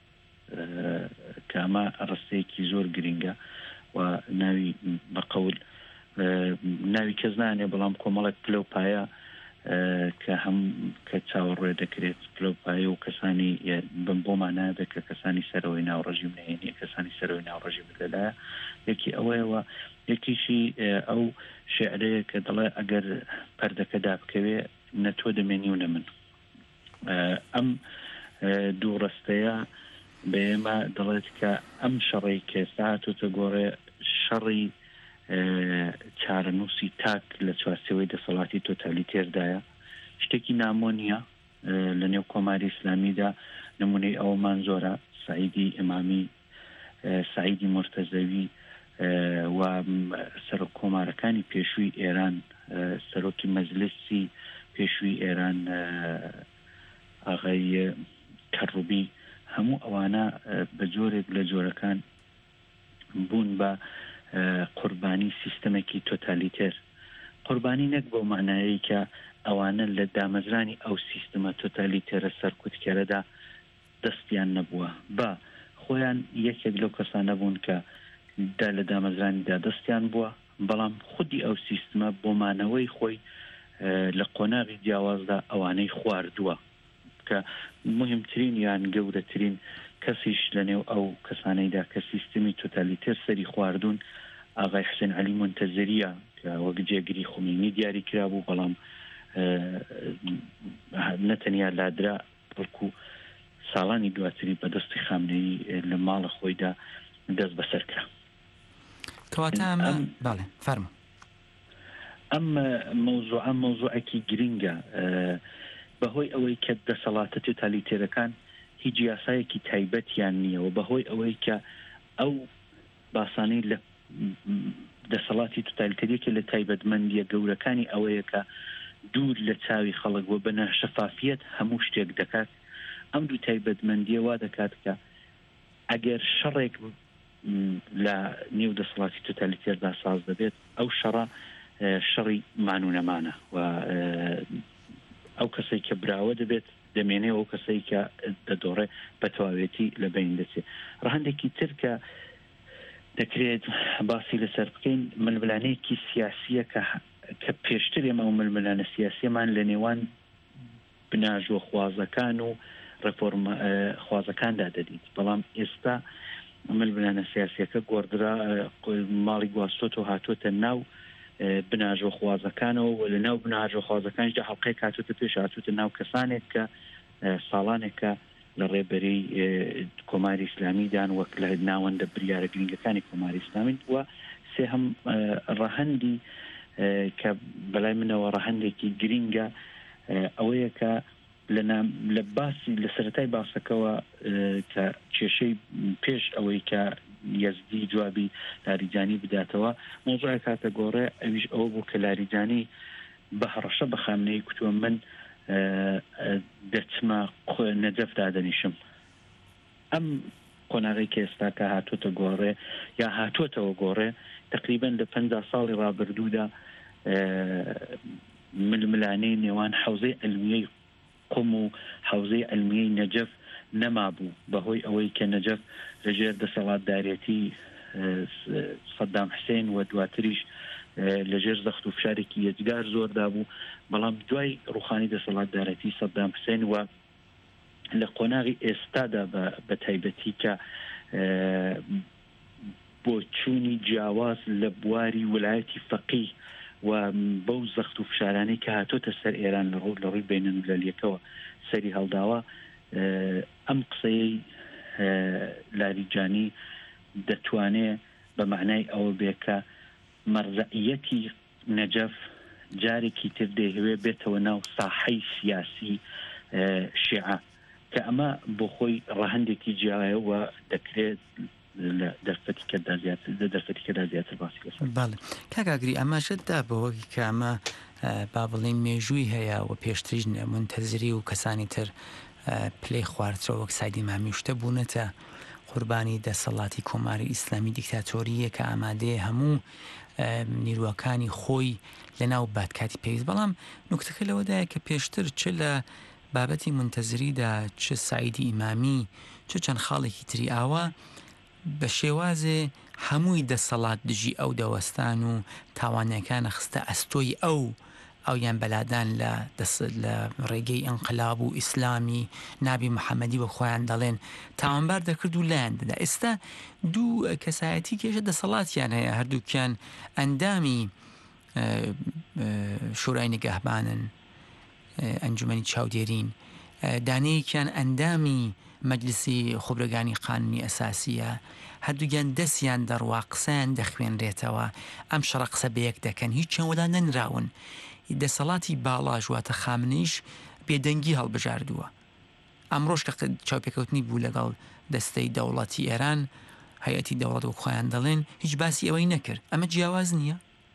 کە ئەمە ڕستەیەکی زۆر گرنگە و ناوی بەقەول ناوی کەس نانێ بەڵام کۆمەڵێک پلەپایە کە هەم کە چاوەڕێ دەکرێت پلەپایە و کەسانی بم بۆمان نابێت کە کەسانی سەرەوەی ناوڕژیم نهێنی کەسانی سەرەوەی ناوڕژیم لەلایە یەکی ئەوەیەوە یەکیشی ئەو شعرەیە کە دەڵێ ئەگەر پەردەکە دابکەوێ نەتۆ دەمێنی و نە من ئەم دوو ڕستەیە بە ئێمە دەڵێت کە ئەم شەڕی کە ئێستا هاتووتە گۆڕێ شەڕی چارەنووسی تاک لە چوارچێوەی دەسەڵاتی تۆتالیتێردایە شتێکی نامۆ نییە لە نێو کۆماری ئیسلامیدا نمونەی ئەومان زۆرە سعیدی ئیمامی سعیدی مرتەزەوی و سەرۆک کۆمارەکانی پێشووی ئێران سەرۆکی مەجلیسی پێشووی ئێران ئاغای کەڕوبی هەموو ئەوانە بە جۆرێک لە جۆرەکان بوون بە قوربانی سیستەمێکی تۆتالیتێر قوربانی نەک بۆ معنایی کە ئەوانە لە دامەزرانی ئەو سیستەمە تۆتالیتێرە سەرکوتکێرەدا دەستیان نەبووە بە خۆیان یەکێک لەو کەسانە بوون کە دا لە دامەزرانیدا دەستیان بووە بەڵام خودی ئەو سیستمە بۆمانەوەی خۆی لە قۆناغی جیاوازدا ئەوانەی خواردووە کە مهمترین یان گەورەترین کەسیش لەنێو ئەو کەسانەیدا کە سیستمی تۆتالیتێر سەری خواردوون ئاغای حسێن عەلی مونتەزەریە کە وەک جێگیری خۆمینی دیاری کرابوو بەڵام نەتەنیا لادرا بڵکو ساڵانی دواتری بەدەستی خامنەیی لە ماڵە خۆیدا دەست بەسەر کرا. کەواتە ئەمە باڵێ فەرموو ئەم مەوزوع ئەم مەوزوعێکی گرینگە بەهۆی ئەوەی کە دەسەڵاتە تۆتالیتێرەکان هیچ یاسایەکی تایبەتیان نییەوە بەهۆی ئەوەی کە ئەو باسانەی لە دەسەڵاتی تۆتالیتێریەکە لە تایبەتمەندیە گەورەکانی ئەوەیە کە دوور لە چاوی خەڵک و بە ناشەفافیەت هەموو شتێک دەکات ئەم دوو تایبەتمەندیە وا دەکات کە ئەگەر شەڕێک لە نێو دەسەڵاتی تۆتالیتێردا ساز دەبێت ئەو شەڕە شەڕی مانوونەمانە و ئەو کەسەی کە براوە دەبێت دەمێنێ ئەو کەسەی کە دەدۆڕێ بە تەواوێتی لە بین دەچێت ڕەهەندێکی تر کە دەکرێت باسی لەسەر بکەین ململانەیەکی سیاسیە کە کە پێشتر ئێمە و ململانە سیاسیەمان لە نێوان بناژوە خوازەکان و ڕێفۆرم خوازەکاندا دەدیت بەڵام ئێستا ململانە سیاسیەکە گۆڕدرا ماڵی گواستۆت و هاتوۆتە ناو بناژۆ خوازەکانەوە و لە ناو بناژۆ خوازەکانیشدا هەڵقەی هاتوۆتە پێش هاتوۆتە ناو کەسانێک کە ساڵانێکە لە ڕێبەری کۆماری ئیسلامیدان وەک لە ناوەندە بریارە گرنگەکانی کۆماری ئیسلامی و سێ هەم ڕەهەندی کە بەلای منەوە ڕەهەندێکی گرینگە ئەوەیە کە لە باسی لە سەرەتای باسەکەەوە کە کێشەی پێش ئەوەی کە یەزدی جوابی لاریجانی بداتەوە مۆزوعی کاتە گۆڕێ ئەویش ئەوە بوو کە لاریجانی بە هەڕەشە بە خامنەی کوتووە من دەچمە نەجەف دادەنیشم ئەم قۆناغی کە ئێستا کە هاتوۆتە گۆڕێ یا هاتوۆتەوە گۆڕێ تقریبا لە پەنجا ساڵی ڕابردوودا ململانەی نێوان حوزەی ئەلمیەی قم و حوزەی ئەلمیەی نەجەف نەمابوو بەهۆی ئەوەی کە نەجەف لەژێر دەسەڵاتدارێتی سەدام حسێن و دواتریش لەژێر زەخت و فشارێکی یەجگار زۆردا بوو بەڵام دوای ڕوخانی دەسەڵاتدارەتی سەدام حسێن و لە قۆناغی ئێستادا بە تایبەتی کە بۆ چوونی جیاواز لە بواری ویلایەتی فەقیه و بەو زەخت و فشارانەی کە هاتۆتە سەر ئێران لە ڕوو لە ڕووی بینەلملەلیەکەوە سەری هەڵداوە ئەم قسەی لاریجانی دەتوانێت بە معنای ئەوە بێ کە مەرجعیەتی نەجەف جارێکی تر دەیەوێ بێتەوە ناو ساحەی سیاسی شیعە کە ئەمە بۆ خۆی ڕەهەندێکی جیاوایەوە دەکرێت لە دەرفەتیکەدا زیاتر دەرفەتیکەدا زیاتر باسی لەسەر. باڵێ کاکاگری ئەمەشتدا بەوەی کە ئەمە با بڵێن مێژووی هەیە و پێشتریش مونتەزری و کەسانی تر پلەی خواردەوە وەک سایدی مامی شتە بوونەتە قوربانی دەسەڵاتی کۆماری ئیسلامی دیکتاتۆریە کە ئامادەیە هەموو نیروەکانی خۆی لە ناو بادکاتی پێویست بەڵام نوکتەکە لەوەدایە کە پێشتر چ لە بابەتی مونتەزریدا چ سایدی ئیمامی چ چەند خاڵێکی تری ئاوا بە شێوازێ هەمووی دەسەڵات دژی ئەو دەوەستان و تاوانەکانە خستە ئەستۆی ئەو ئەویان بەلادان لە لە ڕێگەی ئەنقلاب و ئیسلامی نابی محەممەدی بە خۆیان دەڵێن تاوانبار دەکرد و لایەن دەدا ئێستا دوو کەسایەتی کێشە دەسەڵاتیان هەیە هەردووکیان ئەندامی شورای نگەهبانن ئەنجومەنی چاودێرین دانەیەکیان ئەندامی مەجلیسی خۆبرەگانی قانونی ئەساسیە هەردووگیان دەستیان دەڕوا قسەیان دەخوێنرێتەوە ئەم شەڕە قسە بەیەک دەکەن هیچ چەوەدا نەنراون دەسەڵاتی باڵا ژواتە خامنەیش بێدەنگی هەڵبژاردووە ئەمڕۆژ کە چاوپێکەوتنی بوو لەگەڵ دەستەی دەوڵەتی ئێران هەیەتی دەوڵەت و خۆیان دەڵێن هیچ باسی ئەوەی نەکرد ئەمە جیاواز نییە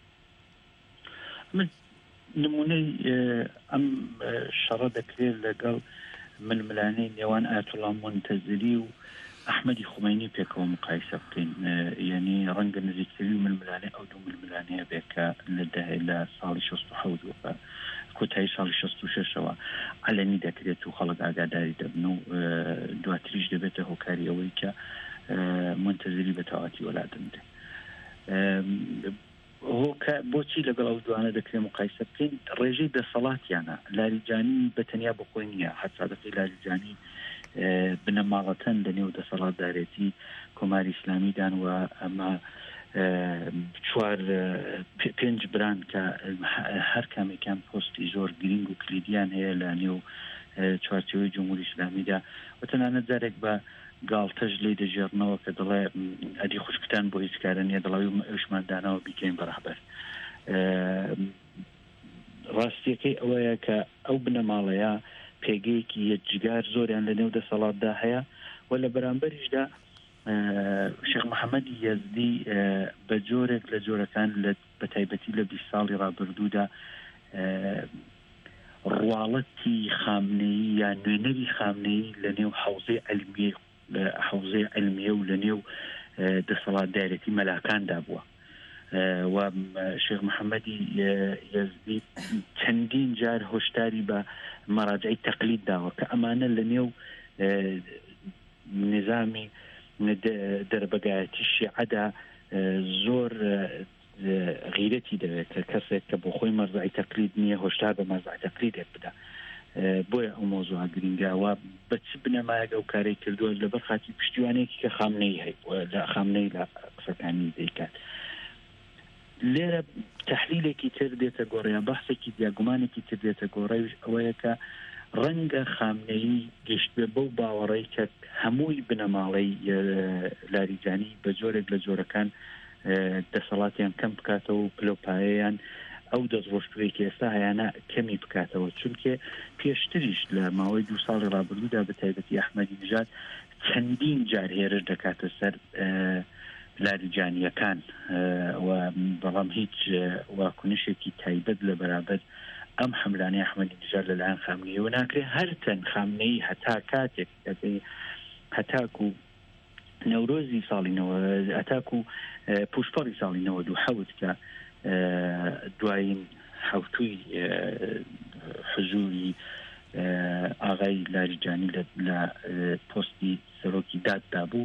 نمونەی ئەم شەڕە دەکرێت لەگەڵ ململانەی نێوان ئایەتوڵا مونتەزری و ئەحمەدی خومینی پێکەوە مقایسە بکەین یعنی ڕەنگە نزیکترین ململانێ ئەو دوو ململانەیە بێت کە لە ساڵی شەست و حەوت وەفە کۆتایی ساڵی شەست و شەشەوە عەلەنی دەکرێت و خەڵک ئاگاداری دەبن و دواتریش دەبێتە هۆکاری ئەوەی کە منتەزری بە تەواتی وەلادن دێ هۆکە بۆچی لەگەڵ ئەو دوانە دەکرێت مقایسە بکەین ڕێژەی دەسەڵاتیانە لاریجانی بەتەنیا بخۆی نییە حەسادەقی لاریجانی بنەماڵەتەن لە نێو دەسەڵاتدارێتی کۆماری ئیسلامیدان و ئەمە چوار پێنج بران کە هەر کامێکیان پۆستی زۆر گرنگ و کلیدیان هەیە لە نێو چوارچێوەی جمهوری ئیسلامیدا و تەنانەت جارێک بە گاڵتەش لێ دەژێڕنەوە کە دەڵێ ئەدی خوشکتان بۆ هیچ کارە نییە دەڵاوی ئەوشماندانەوە بیکەین بەڕەحبەر ڕاستیەکەی ئەوەیە کە ئەو بنەماڵەیە پێگەیەکی یەکجگار زۆریان لە نێو دەسەڵاتدا هەیە و لە بەرامبەریشدا شێخ محەممەدی یەزدی بە جۆرێک لە جۆرەکان بە تایبەتی لە بیست ساڵی ڕابردوودا ڕواڵەتی خامنەیی یان نوێنەری خامنەیی لە نێو حوزەی عەلمیە حوزەی عەلمیە و لە نێو دەسەڵاتدارێتی مەلاکاندا بووە و شێخ محەممەدی یەزدی چەندین جار هۆشداری بە مەراجعی تەقلید داوە کە ئەمانە لە نێو نظامی دەربەگایەتی شیعەدا زۆر غیرەتی دەوێت کە کەسێک کە بۆ خۆی مەرزعی تەقلید نییە هۆشدار بە مەرزعی تەقلیدێک بدە بۆیە ئەو مۆزوع گرنگاوە بە چ بنەمایەک ئەو کارەی کردووە لەبەر خاتی پشتیوانێکی کە خامنەی هەیە لە خامنەی لە قسەکانی دەیکات لێرە تحلیلێکی تر دێتە گۆڕیان بەحسێکی دیاگومانێکی تر دێتە گۆڕی ئەوەیە کە ڕەنگە خامنەیی گەشت بێ بەو باوەڕەی کە هەمووی بنەماڵەی لاریجانی بە جۆرێک لە جۆرەکان دەسەڵاتیان کەم بکاتەوە و پلۆپایەیان ئەو دەستڕۆشتوەیەکی ئێستا هەیەە کەمی بکاتەوە چونکە پێشتریش لە ماوەی دو ساڵی ڕابردوودا بە تایبەتی ئەحمەدی نژاد چەندین جار هێرش دەکاتە سەر لاریجانیەکان و بەڵام هیچ واکنشێکی تایبەت لە بەرابەر ئەم حملانەی ئەحمەدی نژاد لەلایەن خامنەیەوە ناکرێت هەرچەند خامنەی هەتا کاتێک هەتاکو نەورۆزی ساڵینەوە ئەتاکو پوشپەڕی ساڵینەوە دوو حەوت کە دوایین حوتوی حزوری ئاغای لاریجانی لە پۆستی سەرۆکی داددا بوو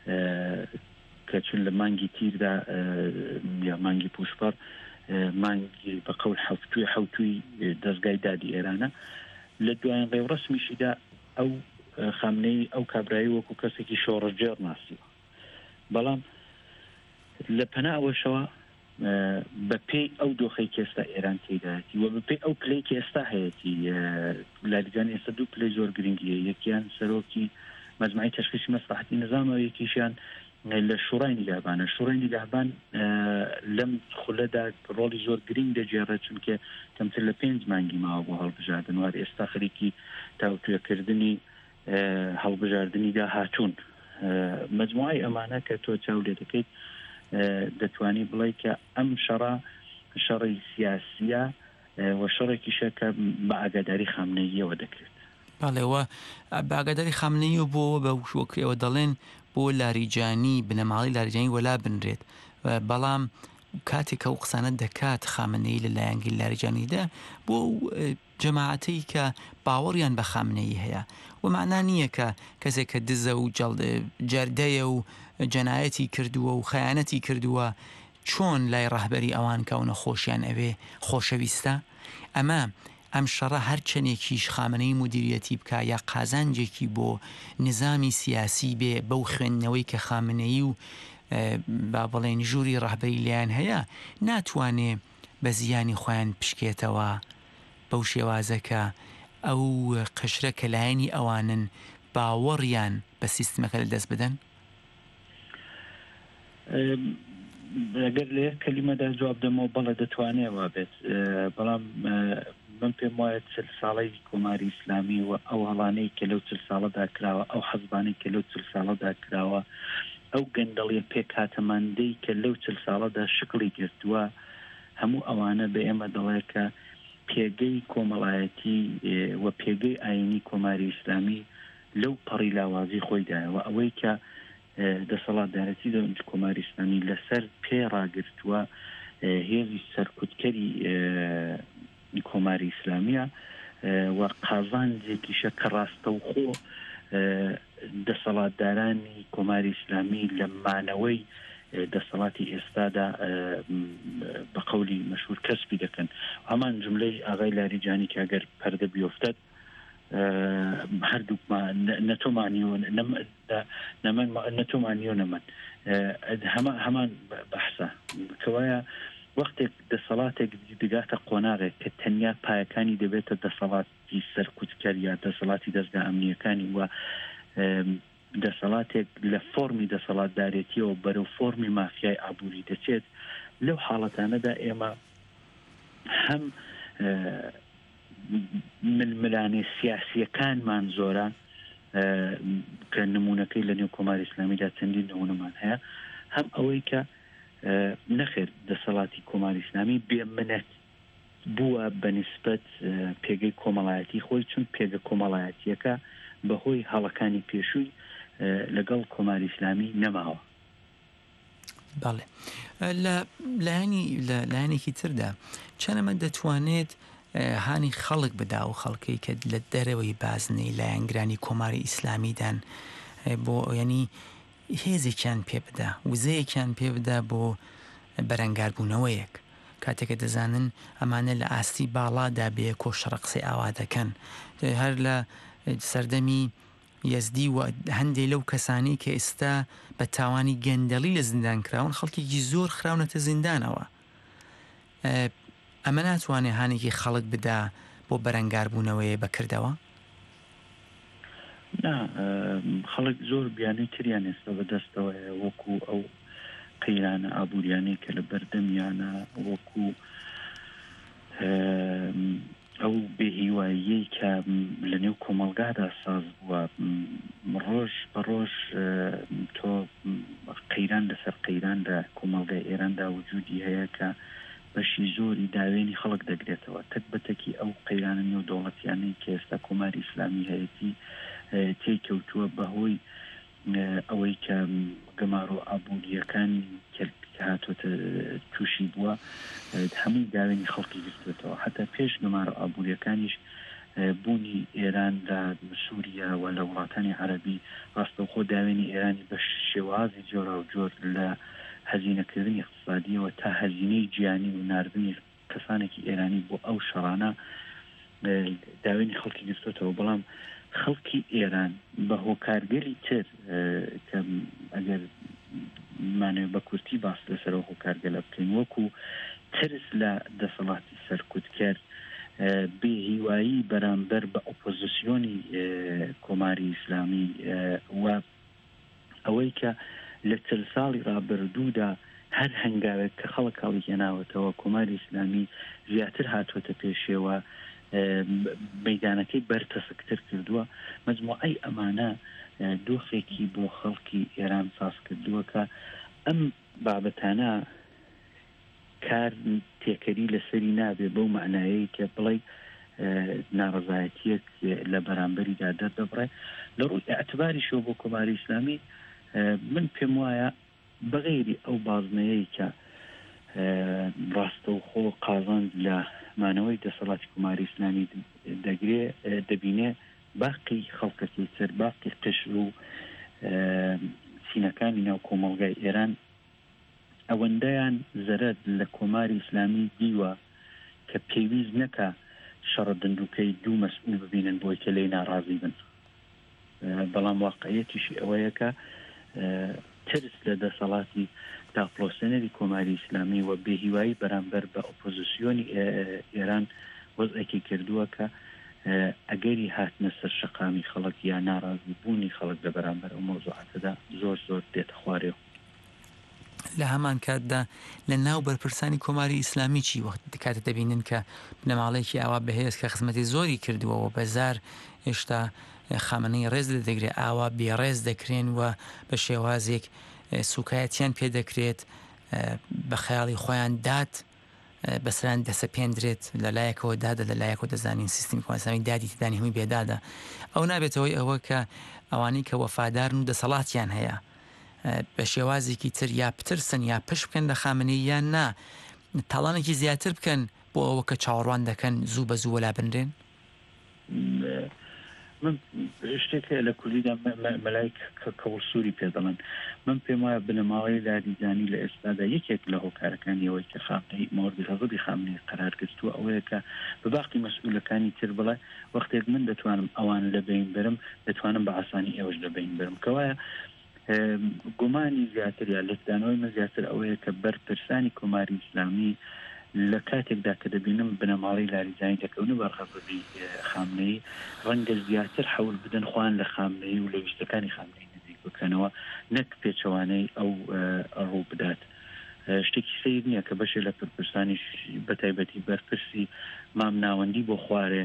کە چون لە مانگی تیردا یا مانگی پوشپەڕ مانگی بە قەول حوتوی حوتوی دەستگای دادی ئێرانە لە دوایین ڕێوڕسمیشیدا ئەو خامنەی ئەو کابرایی وەکو کەسێکی شۆڕەجێڕ ناسیوە بەڵام لە پەنا ئەوەشەوە بە پێی ئەو دۆخەی کێستا ئێران تێدایەتی و بە پێی ئەو پلەی کێستا هەیەی لاریجان ئێستا دوو پلەی زۆر گرنگیە یەکیان سەرۆکی مەجموعەی تەشخیصی مەسلحەتی نظامەوە یەکیشیان لە شوڕای نیگهبانە شوڕای نیگهبان لەم خولەدا ڕۆڵی زۆر گرنگ دەجێڕێت چونکە کەمتر لە پێنج مانگی ماوە بۆ هەڵبژاردن وار ئێستا خەریکی تاوتوێکردنی هەڵبژاردننی دا هاتوون مەجموعەی ئەمانە کە تۆ چاو لێ دەکەیت دەتوانی بڵێ کە ئەم شەڕە شەڕی سیاسیە و شەڕێکیشە کە بە ئاگاداری خامنەییەوە دەکرێت بەڵێەوە باگەداری خامنەی و بۆ بە وشوەکرێەوە دەڵێن بۆ لاریجانی بنەماڵی لاریجانی وەلا بنرێت بەڵام کاتێک ئەو قسانە دەکات خامنەی لە لایەنگی لاریجانیدا بۆ جەماعەتەی کە باوەڕیان بە خامنەی هەیە و معنا نییە کە کەسێک کە دزە و جەردەیە و جەنایەتی کردووە و خەیانەتی کردووە چۆن لای ڕەهبەری ئەوان کەونە خۆشیان ئەوێ خۆشەویستە ئەمە ئەم شەڕە هەر چەندێکیش خامنەی مدیریەتی بکە یا قازانجێکی بۆ نظامی سیاسی بێ بەو خوێندنەوەی کە خامنەیی و با بڵێن ژووری ڕەهبەری لیان هەیە ناتوانێ بە زیانی خۆیان پشکێتەوە بەو شێوازەکە ئەو قشرە کە لایەنی ئەوانن باوەڕیان بە سیستمەکە لە دەست بدەن ئەگەر لە یەک کەلیمەدا جواب دەمەوە بەڵێ دەتوانێەوە بێت بەڵام من پێم وایە چل ساڵەی کۆماری ئیسلامی و ئەو هەڵانەی کە لەو چل ساڵەدا کراوە ئەو حەزبانەی کە لەو چل ساڵەدا کراوە ئەو گەندەڵیە پێک هاتەماندەی کە لەو چل ساڵەدا شکڵی گرتووە هەموو ئەوانە بە ئێمە دەڵێ کە پێگەی کۆمەڵایەتی و پێگەی ئاینی کۆماری ئیسلامی لەو پەڕی لاوازی خۆیدایەوە ئەوەی کە دەسەڵاتدارەتی دەوڵەتی کۆماری ئیسلامی لەسەر پێڕاگرتووە هێزی سەرکوتکەری کۆماری ئیسلامیە و قازانجێکیشە کە ڕاستەوخۆ دەسەڵاتدارانی کۆماری ئیسلامی لە مانەوەی دەسەڵاتی ئێستادا بە قەولی مەشهور کەسبی دەکەن. هەمان جملەی ئاغای لاریجانی کە ئەگەر پەردە بیفتد هەردووکمان نەتۆمانیۆ نەتۆمانیۆ نەمەن هەمان بەحسە کەوایە وەختێک دەسەڵاتێک دگاتە قۆناغێک کە تەنیا پایەکانی دەبێتە دەسەڵاتی سەرکوتکەر یا دەسەڵاتی دەستگا ئەمنیەکانی وە دەسەڵاتێک لە فۆرمی دەسەڵاتدارێتیەوە بەرەو فۆرمی مافیای ئابووری دەچێت لەو حاڵەتانەدا ئێمە هەم ململانێ سیاسیەکانمان زۆرە کە نمونونەکەی لە نێو کۆماری ئیسلامیدا چەندین نمونەمان هەیە هەم ئەوەی کە نەخێر دەسەڵاتی کۆماری ئیسلامی بێمنەت بووە بەنسبەت پێگەی کۆمەڵایەتی خۆی چون پێگە کۆمەڵایەتیەکە بەهۆی هەڵەکانی پێشووی لەگەڵ کۆماری ئیسلامی نەماوە. بەڵێ لە لایەنێکی تردا چەنەمە دەتوانێت هانی خەڵک بدا و خەڵکی کە لە دەرەوەی بازنەی لایەنگرانی کۆماری ئیسلامیدان بۆ ینی هێزێکیان پێ بدا وزەیەکیان پێ بدا بۆ بەرەنگاربوونەوەیەک کاتێکە دەزانن ئەمانە لە ئاستی باڵادا بێ کۆشەڕە قسەی ئاوا دەکەن هەر لە سەردەمی یەزدی و هەندێک لەو کەسانی کە ئێستا بە تاوانی گەندەڵی لە زیندان کراون خەڵکێکی زۆر خراونەتە زیندانەوە ئەمە ناتوانێت هانێکی خەڵک بدا بۆ بەرەنگاربوونەوەی بەکردەوە؟ نا خەڵک زۆر بیانەی تریان ئێستا بەدەستەوە وەکو ئەو قەیرانە ئابوووریانەی کە لە بەردەمیانە وەکو ئەو بێهیواییەی کە لە نێو کۆمەلگادا ساز بووە ڕۆژ بە ڕۆژ تۆ قەیران لەسەر قەیران لە کۆمەلگای ئێراندا وجودی هەیە کە بەشی زۆری داوێنی خەڵک دەگرێتەوە تەک بەتەکی ئەو قەیرانە نێو دەوڵەتیانەی کە ئێستا کۆماری ئیسلامی هەیەتی تێکەوتووە بەهۆی ئەوەی کە گەمار و ئابوووریەکانی هاتوۆتە تووشی بووە هەمووی داوێنی خەڵکی گرتوێتەوە حتا پێش گەمار و ئابوووریەکانیش بوونی ئێران لە سووریا و لە وڵاتانی عەرەبی ڕاستەوخۆ داوێنی ئێرانی بە شێوازی جۆرا و جۆر لە هەزینەکردنی اقتصادیەوە تا هەزینەی گیانی و ناردنی کەسانێکی ئێرانی بۆ ئەو شەڕانە داوێنی خەڵکی گرتوێتەوە بەڵام خەڵکی ئێران بە هۆکارگەری تر کە ئەگەر مانەوێت بە کورتی باس لەسەرەوە هۆکارگە لە بکەین وەکو ترس لە دەسەڵاتی سەرکوتکەر بێهیوایی بەرامبەر بە ئۆپۆزیسیۆنی کۆماری ئیسلامی و ئەوەی کە لە چل ساڵی ڕابردوودا هەر هەنگاوێک کە خەڵک هەڵی هێناوەتەوە کۆماری ئیسلامی زیاتر هاتوۆتە پێشێوە مەیدانەکەی بەرتەسکتر کردووە مەجموعەی ئەمانە دۆخێکی بۆ خەڵکی ئێران ساز کردووە کە ئەم بابەتانە کار تێکەری لەسەری نابێ بەو معنایەی کە بڵێ ناڕەزایەتیەک لە بەرامبەریدا دەردەبڕێ لە ڕووی ئەعتباریشەوە بۆ کۆماری ئیسلامی من پێم وایە بەغێری ئەو بازنەیەی کە ڕاستەوخۆ قازاند لە مانەوەی دەسەڵاتی کۆماری ئیسلامی دەگرێ دەبینێ باقی خەڵکەتی تر باقی قشر و سینەکانی ناو کۆمەڵگای ئێران ئەوەندەیان زەرەر لە کۆماری ئیسلامی دیوە کە پێویست نەکە شەڕە دندووکەی دوو مەسئول ببینن بۆی کە لێی ناڕازی بن بەڵام واقعیەتیشی ئەوەیە کە ترس لە دەسەڵاتی داپڵۆسەنەری کۆماری ئیسلامی و بێهیوایی بەرامبەر بە ئۆپۆزیسیۆنی ئێران وەزعێکی کردووە کە ئەگەری هاتنە سەر شەقامی خەڵک یا ناڕازی بوونی خەڵک لە بەرامبەر ئەو مۆزوعاتەدا زۆر زۆر دێتە خوارێ لە هەمان کاتدا لە ناو بەرپرسانی کۆماری ئیسلامی چی وەخت کاتە دەبینن کە بنەماڵەیەکی ئاوا بەهێز کە خزمەتی زۆری کردووەوە بەزار هێشتا خامنەی ڕێز دەگرێت ئاوا بێڕێز دەکرێن و بە شێوازێک سوکایەتیان پێ دەکرێت بە خەیاڵی خۆیان دات بەسران دەسە پێندرێت لەلایەکەوە دادە لەلایەکەوە دەزانین سیستمی کۆمەلسامی دادی تدانی هەمووی بێدادە ئەو نابێتەوەی ئەوە کە ئەوانەی کە وەفادارن و دەسەڵاتیان هەیە بە شێوازێکی تر یا پترسن یا پشت بکەن لە خامنەی یان نا تاڵانێکی زیاتر بکەن بۆ ئەوە کە چاوەڕوان دەکەن زوو بە زوو وەلا بنرێن. من شتێکە لە کوردیدا مەلای کەوڵ سووری پێ دەڵێن من پێم وایە بنەماڵی لاریزانی لە ئێستادا یەکێک لە هۆکارەکانیەوەی کە خامنەی مۆردی هەڵبی خامنەی قرار گرتووە ئەوەیە کە بە باقی مەسئولەکانی تر بڵێ وەختێک من دەتوانم ئەوان لەبین برم دەتوانم بە ئاسانی ئێوەش لەبین برم کەوایە گومانی زیاتر یا لێکدانەوەی من زیاتر ئەوەیە کە بەرپرسانی کۆماری ئیسلامی لە کاتێکدا کە دەبینم بنەماڵی لاریزانی دەکەون و بەرغەبی خامنەی ڕەنگە زیاتر حەول بدەن خوان لە خامنەی و لە ویستەکانی خامنەی نزیک بکەنەوە نەک پێچەوانەی ئەو ڕوو بدات. شتێکی سیر نییە کە بەشێ لە پرپرسانی بەتایبەتی بەرپرسی مام ناوەندی بۆ خوارێ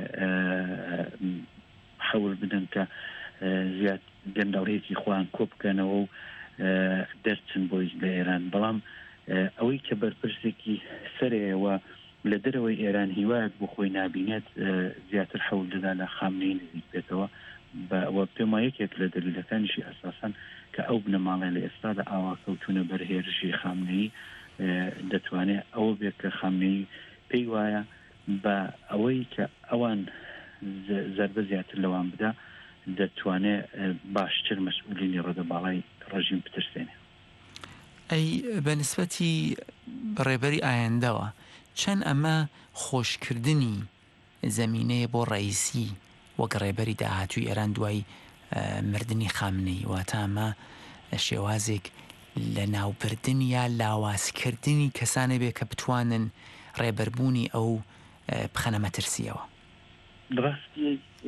حەول بدەن کە زیات گەندەڵەیەکی خوان کۆ بکەنەوە و دەرچن بۆی لە ئێران بەڵام ئەوەی کە بەرپرسێکی سەرەوە لە دەرەوەی ئێران هیوایەک بۆ خۆی نابینێت زیاتر حەول دەدا لە خامنەی نزیک بێتەوە بەوە پێم وایە یەکێک لە دەلیلەکانیشی ئەساساً کە ئەو بنەماڵە لە ئێستادا ئاواکەوتونە بەرهێرشی خامنەی دەتوانێت ئەوە بێت کە خامنەی پێی وایە بە ئەوەی کە ئەوان زەربە زیاتر لەوان بدا دەتوانێت باشتر مەسئولینی ڕێدەباڵای ڕژیم بترسێنێ. ئەی بەنسبەتی ڕێبەری ئایندەوە چەند ئەمە خۆشکردنی زەمینەیە بۆ ڕئیسی وەک ڕێبەری داهاتووی ئێران دوای مردنی خامنەی واتە ئەمە شێوازێک لە ناوبردن یا لاوازکردنی کەسانە بێ کە بتوانن ڕێبەربوونی ئەو بخەنە مەترسیەوە. ڕاستی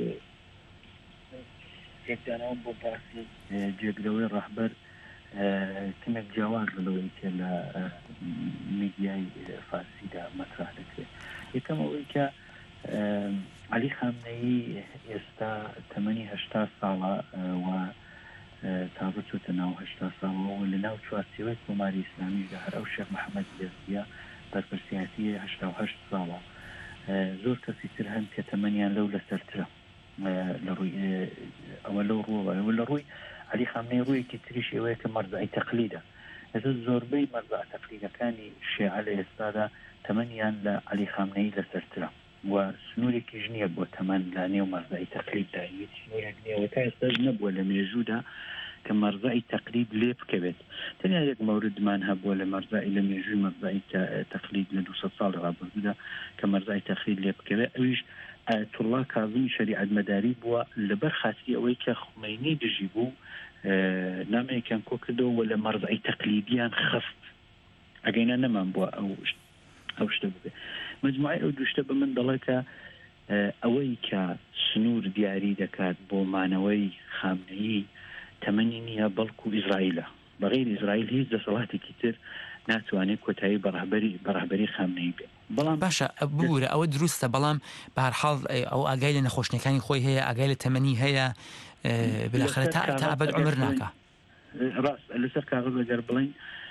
یەکدانەوە بۆ باسی جێگرەوەی ڕەهبەر کمێک جیاواز لەوەی کە لە میدیای فارسیدا مەطرح دەکرێت. یەکەم ئەوەی کە عەلی خامنەیی ئێستا تەمەنی هەشتا ساڵە و تازە چۆتە ناو هەشتا ساڵەوە لە ناو چوارچێوەی کۆماری ئیسلامیدا هەر ئەو شێخ محەممەد یەزدیە بەرپرسیاتی هەشتا و هەشت ساڵە زۆر کەسی تر هەن کە تەمەنیان لەو لەسەرترە لە ڕووی ئەوە لەو ڕووەوە لە ڕووی عەلی خامنەی ڕوویەکی تریش ئەوەیە کە مەرجعی تەقلیدە. ئێستا زۆربەی مەرجع تەقلیدەکانی شیعە لە ئێستادا تەمەنیان لە عەلی خامنەی لەسەرترە و سنوورێکی ژنیە بۆ تەمەن لە نێو مەرجعی تەقلیددا سنوورێک نییەوە تا ئێستا نەبووە لە مێژوودا کە مەرجعی تەقلید لێ بکەوێت. تەنیا یەک مەوردمان هەبووە لە مەرجعی لە مێژووی مەرجعی تەقلید لە دووسەد ساڵی ڕابردوودا کە مەرجعی تەقلید لێ بکەوێت ئەویش ئایەتوڵڵا کاظمی شەریعەت مەداری بووە لەبەر خاستی ئەوەی کە خومەینی دژی بوو نامەیەکیان کۆ کردەوە لە مەرجعی تەقلیدیان خست ئەگەینا نەمان بووە ئەو ئەو شتە ببێ. مجموعی ئەو دوشتە بە من دەڵێ کە ئەوەی کە سنوور دیاری دەکات بۆ مانەوەی خامنەیی تەمەنی نییە بەڵکو ئیزرائیلە بەغیر ئیزرائیل هیچ دەسەڵاتێکی تر ناتوانێت کۆتایی بەڕەهبەری خامنەیی بێت. بەڵام باشە ببوورە ئەوە دروستە بەڵام بە هەر حاڵ ئەو ئاگای لە نەخۆشنەکانی خۆی هەیە ئاگای لە تەمەنی هەیە بلاخرە تا تا ئەبد عمر ناکە. ڕاست لەسەر کاغذ ئەگەر بڵین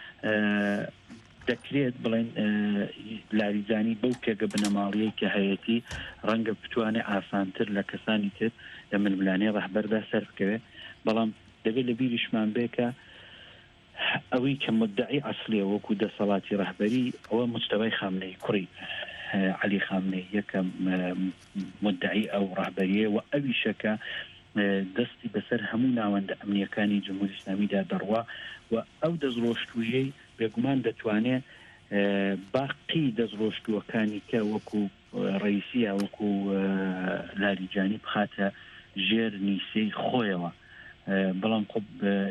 دەکرێت بڵین لاریزانی بەو پێگە بنەماڵیەی کە هەیەی ڕەنگە بتوانێت ئاسانتر لە کەسانی تر لە ململانەی ڕەهبەردا سەر بکەوێت بەڵام دەبێت لە بیریشمان بێکە ئەوەی کە مدعی ئەسلیە وەکو دەسەڵاتی ڕەهبەری ئەوە مستەوای خامنەی کوڕی عەلی خامنەی یەکەم مدعی ئەو ڕەهبەریە و ئەویشەکە دەستی بەسەر هەموو ناوەندە ئەمنیەکانی جمهوری ئیسلامیدا دەڕوا و ئەو دەستڕۆشتوویەی بێگومان دەتوانێت باقی دەستڕۆشتووەکانی کە وەکو ڕئیسیە وەکو لاریجانی بخاتە ژێر نیسەی خۆیەوە. بەڵام خۆ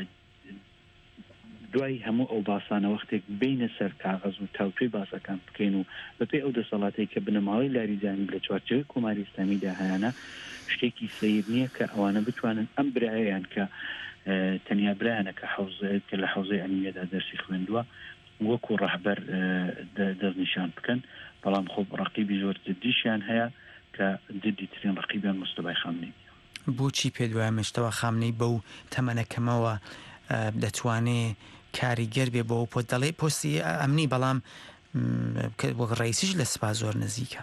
دوای هەموو ئەو باسانە وەختێک بینە سەر کاغەز و تاوتوی باسەکان بکەین و بەپێی ئەو دەسەڵاتەی کە بنەماڵی لاریجانی لە چوارچێوەی کۆماری ئیسلامیدا هەیەە شتێکی سەیر نییە کە ئەوانە بتوانن ئەم برایەیان کە تەنیا برایانە کە حوزەیە کە لە حوزەی ئەمیەدا دەرسی خوێندووە وەکو ڕەهبەر دەستنیشان بکەن بەڵام خۆ ڕەقیبی زۆر جدیشیان هەیە کە جدی ترین ڕەقیبیان مستەفای خامنەی. بۆچی پێ دوایە مشتەوە خامنەی بەو تەمەنەکەمەوە دەتوانێت کاریگەر بێ بۆ پۆ دەڵێ پۆستی ئەمنی بەڵام وەک ڕئیسیش لە سوپا زۆر نزیکە.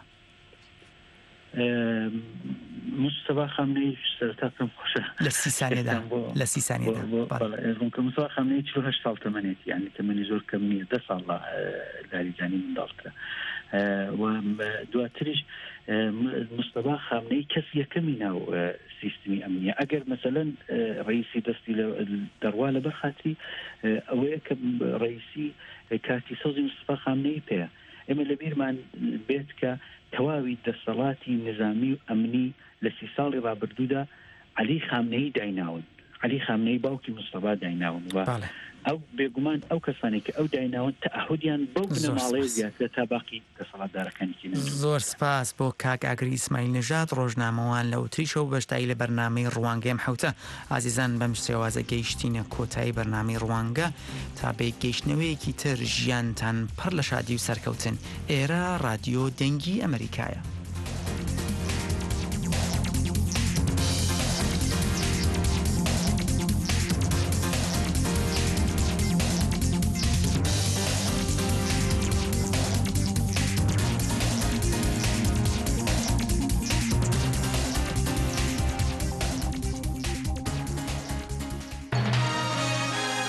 مستەفا خامنەی سەرەتا پێم خۆشە لە سی سانیەدا لە سی سانیەدا ڕوونکە مستەفا خامنەی چل و هەشت ساڵ تەمەنێتی یعنی تەمەنی زۆر کەم نییە دە ساڵ لاریجانی منداڵترە و دواتریش مستەفا خامنەی کەس یەکەمی ناو سیستمی ئەمنیە ئەگەر مەسەلەن ڕئیسی دەستی دەڕوا لەبەر خاتری ئەوەیە کە ڕئیسی کاتی سەوزی مستەفا خامنەی پێەیە ئێمە لە بیرمان بێت کە تەواوی دەسەڵاتی نظامی و ئەمنی لە سی ساڵی ڕابردوودا عەلی خامنەی دایناون عەلی خامنەی باوکی مستەفا دایناون و ئەو بێگومان ئەو کەسانی کە ئەو دایناون تەعهودیان بەو بنەماڵەیە زیاترە تا باقی دەسەڵاتدارەکانی زۆر سپاس بۆ کاک ئاگری ئیسماعیل نژاد ڕۆژنامەوان لە ئوتریشە و بەشداری لە بەرنامەی ڕوانگەی ئەم حەوتە. ئازیزان بەم شێوازە گەیشتینە کۆتایی بەرنامەی ڕوانگە تا بێ گەیشتنەوەیەکی تر ژیانتان پڕ لە شادی و سەرکەوتن. ئێرە رادیۆ دەنگی ئەمریکایە.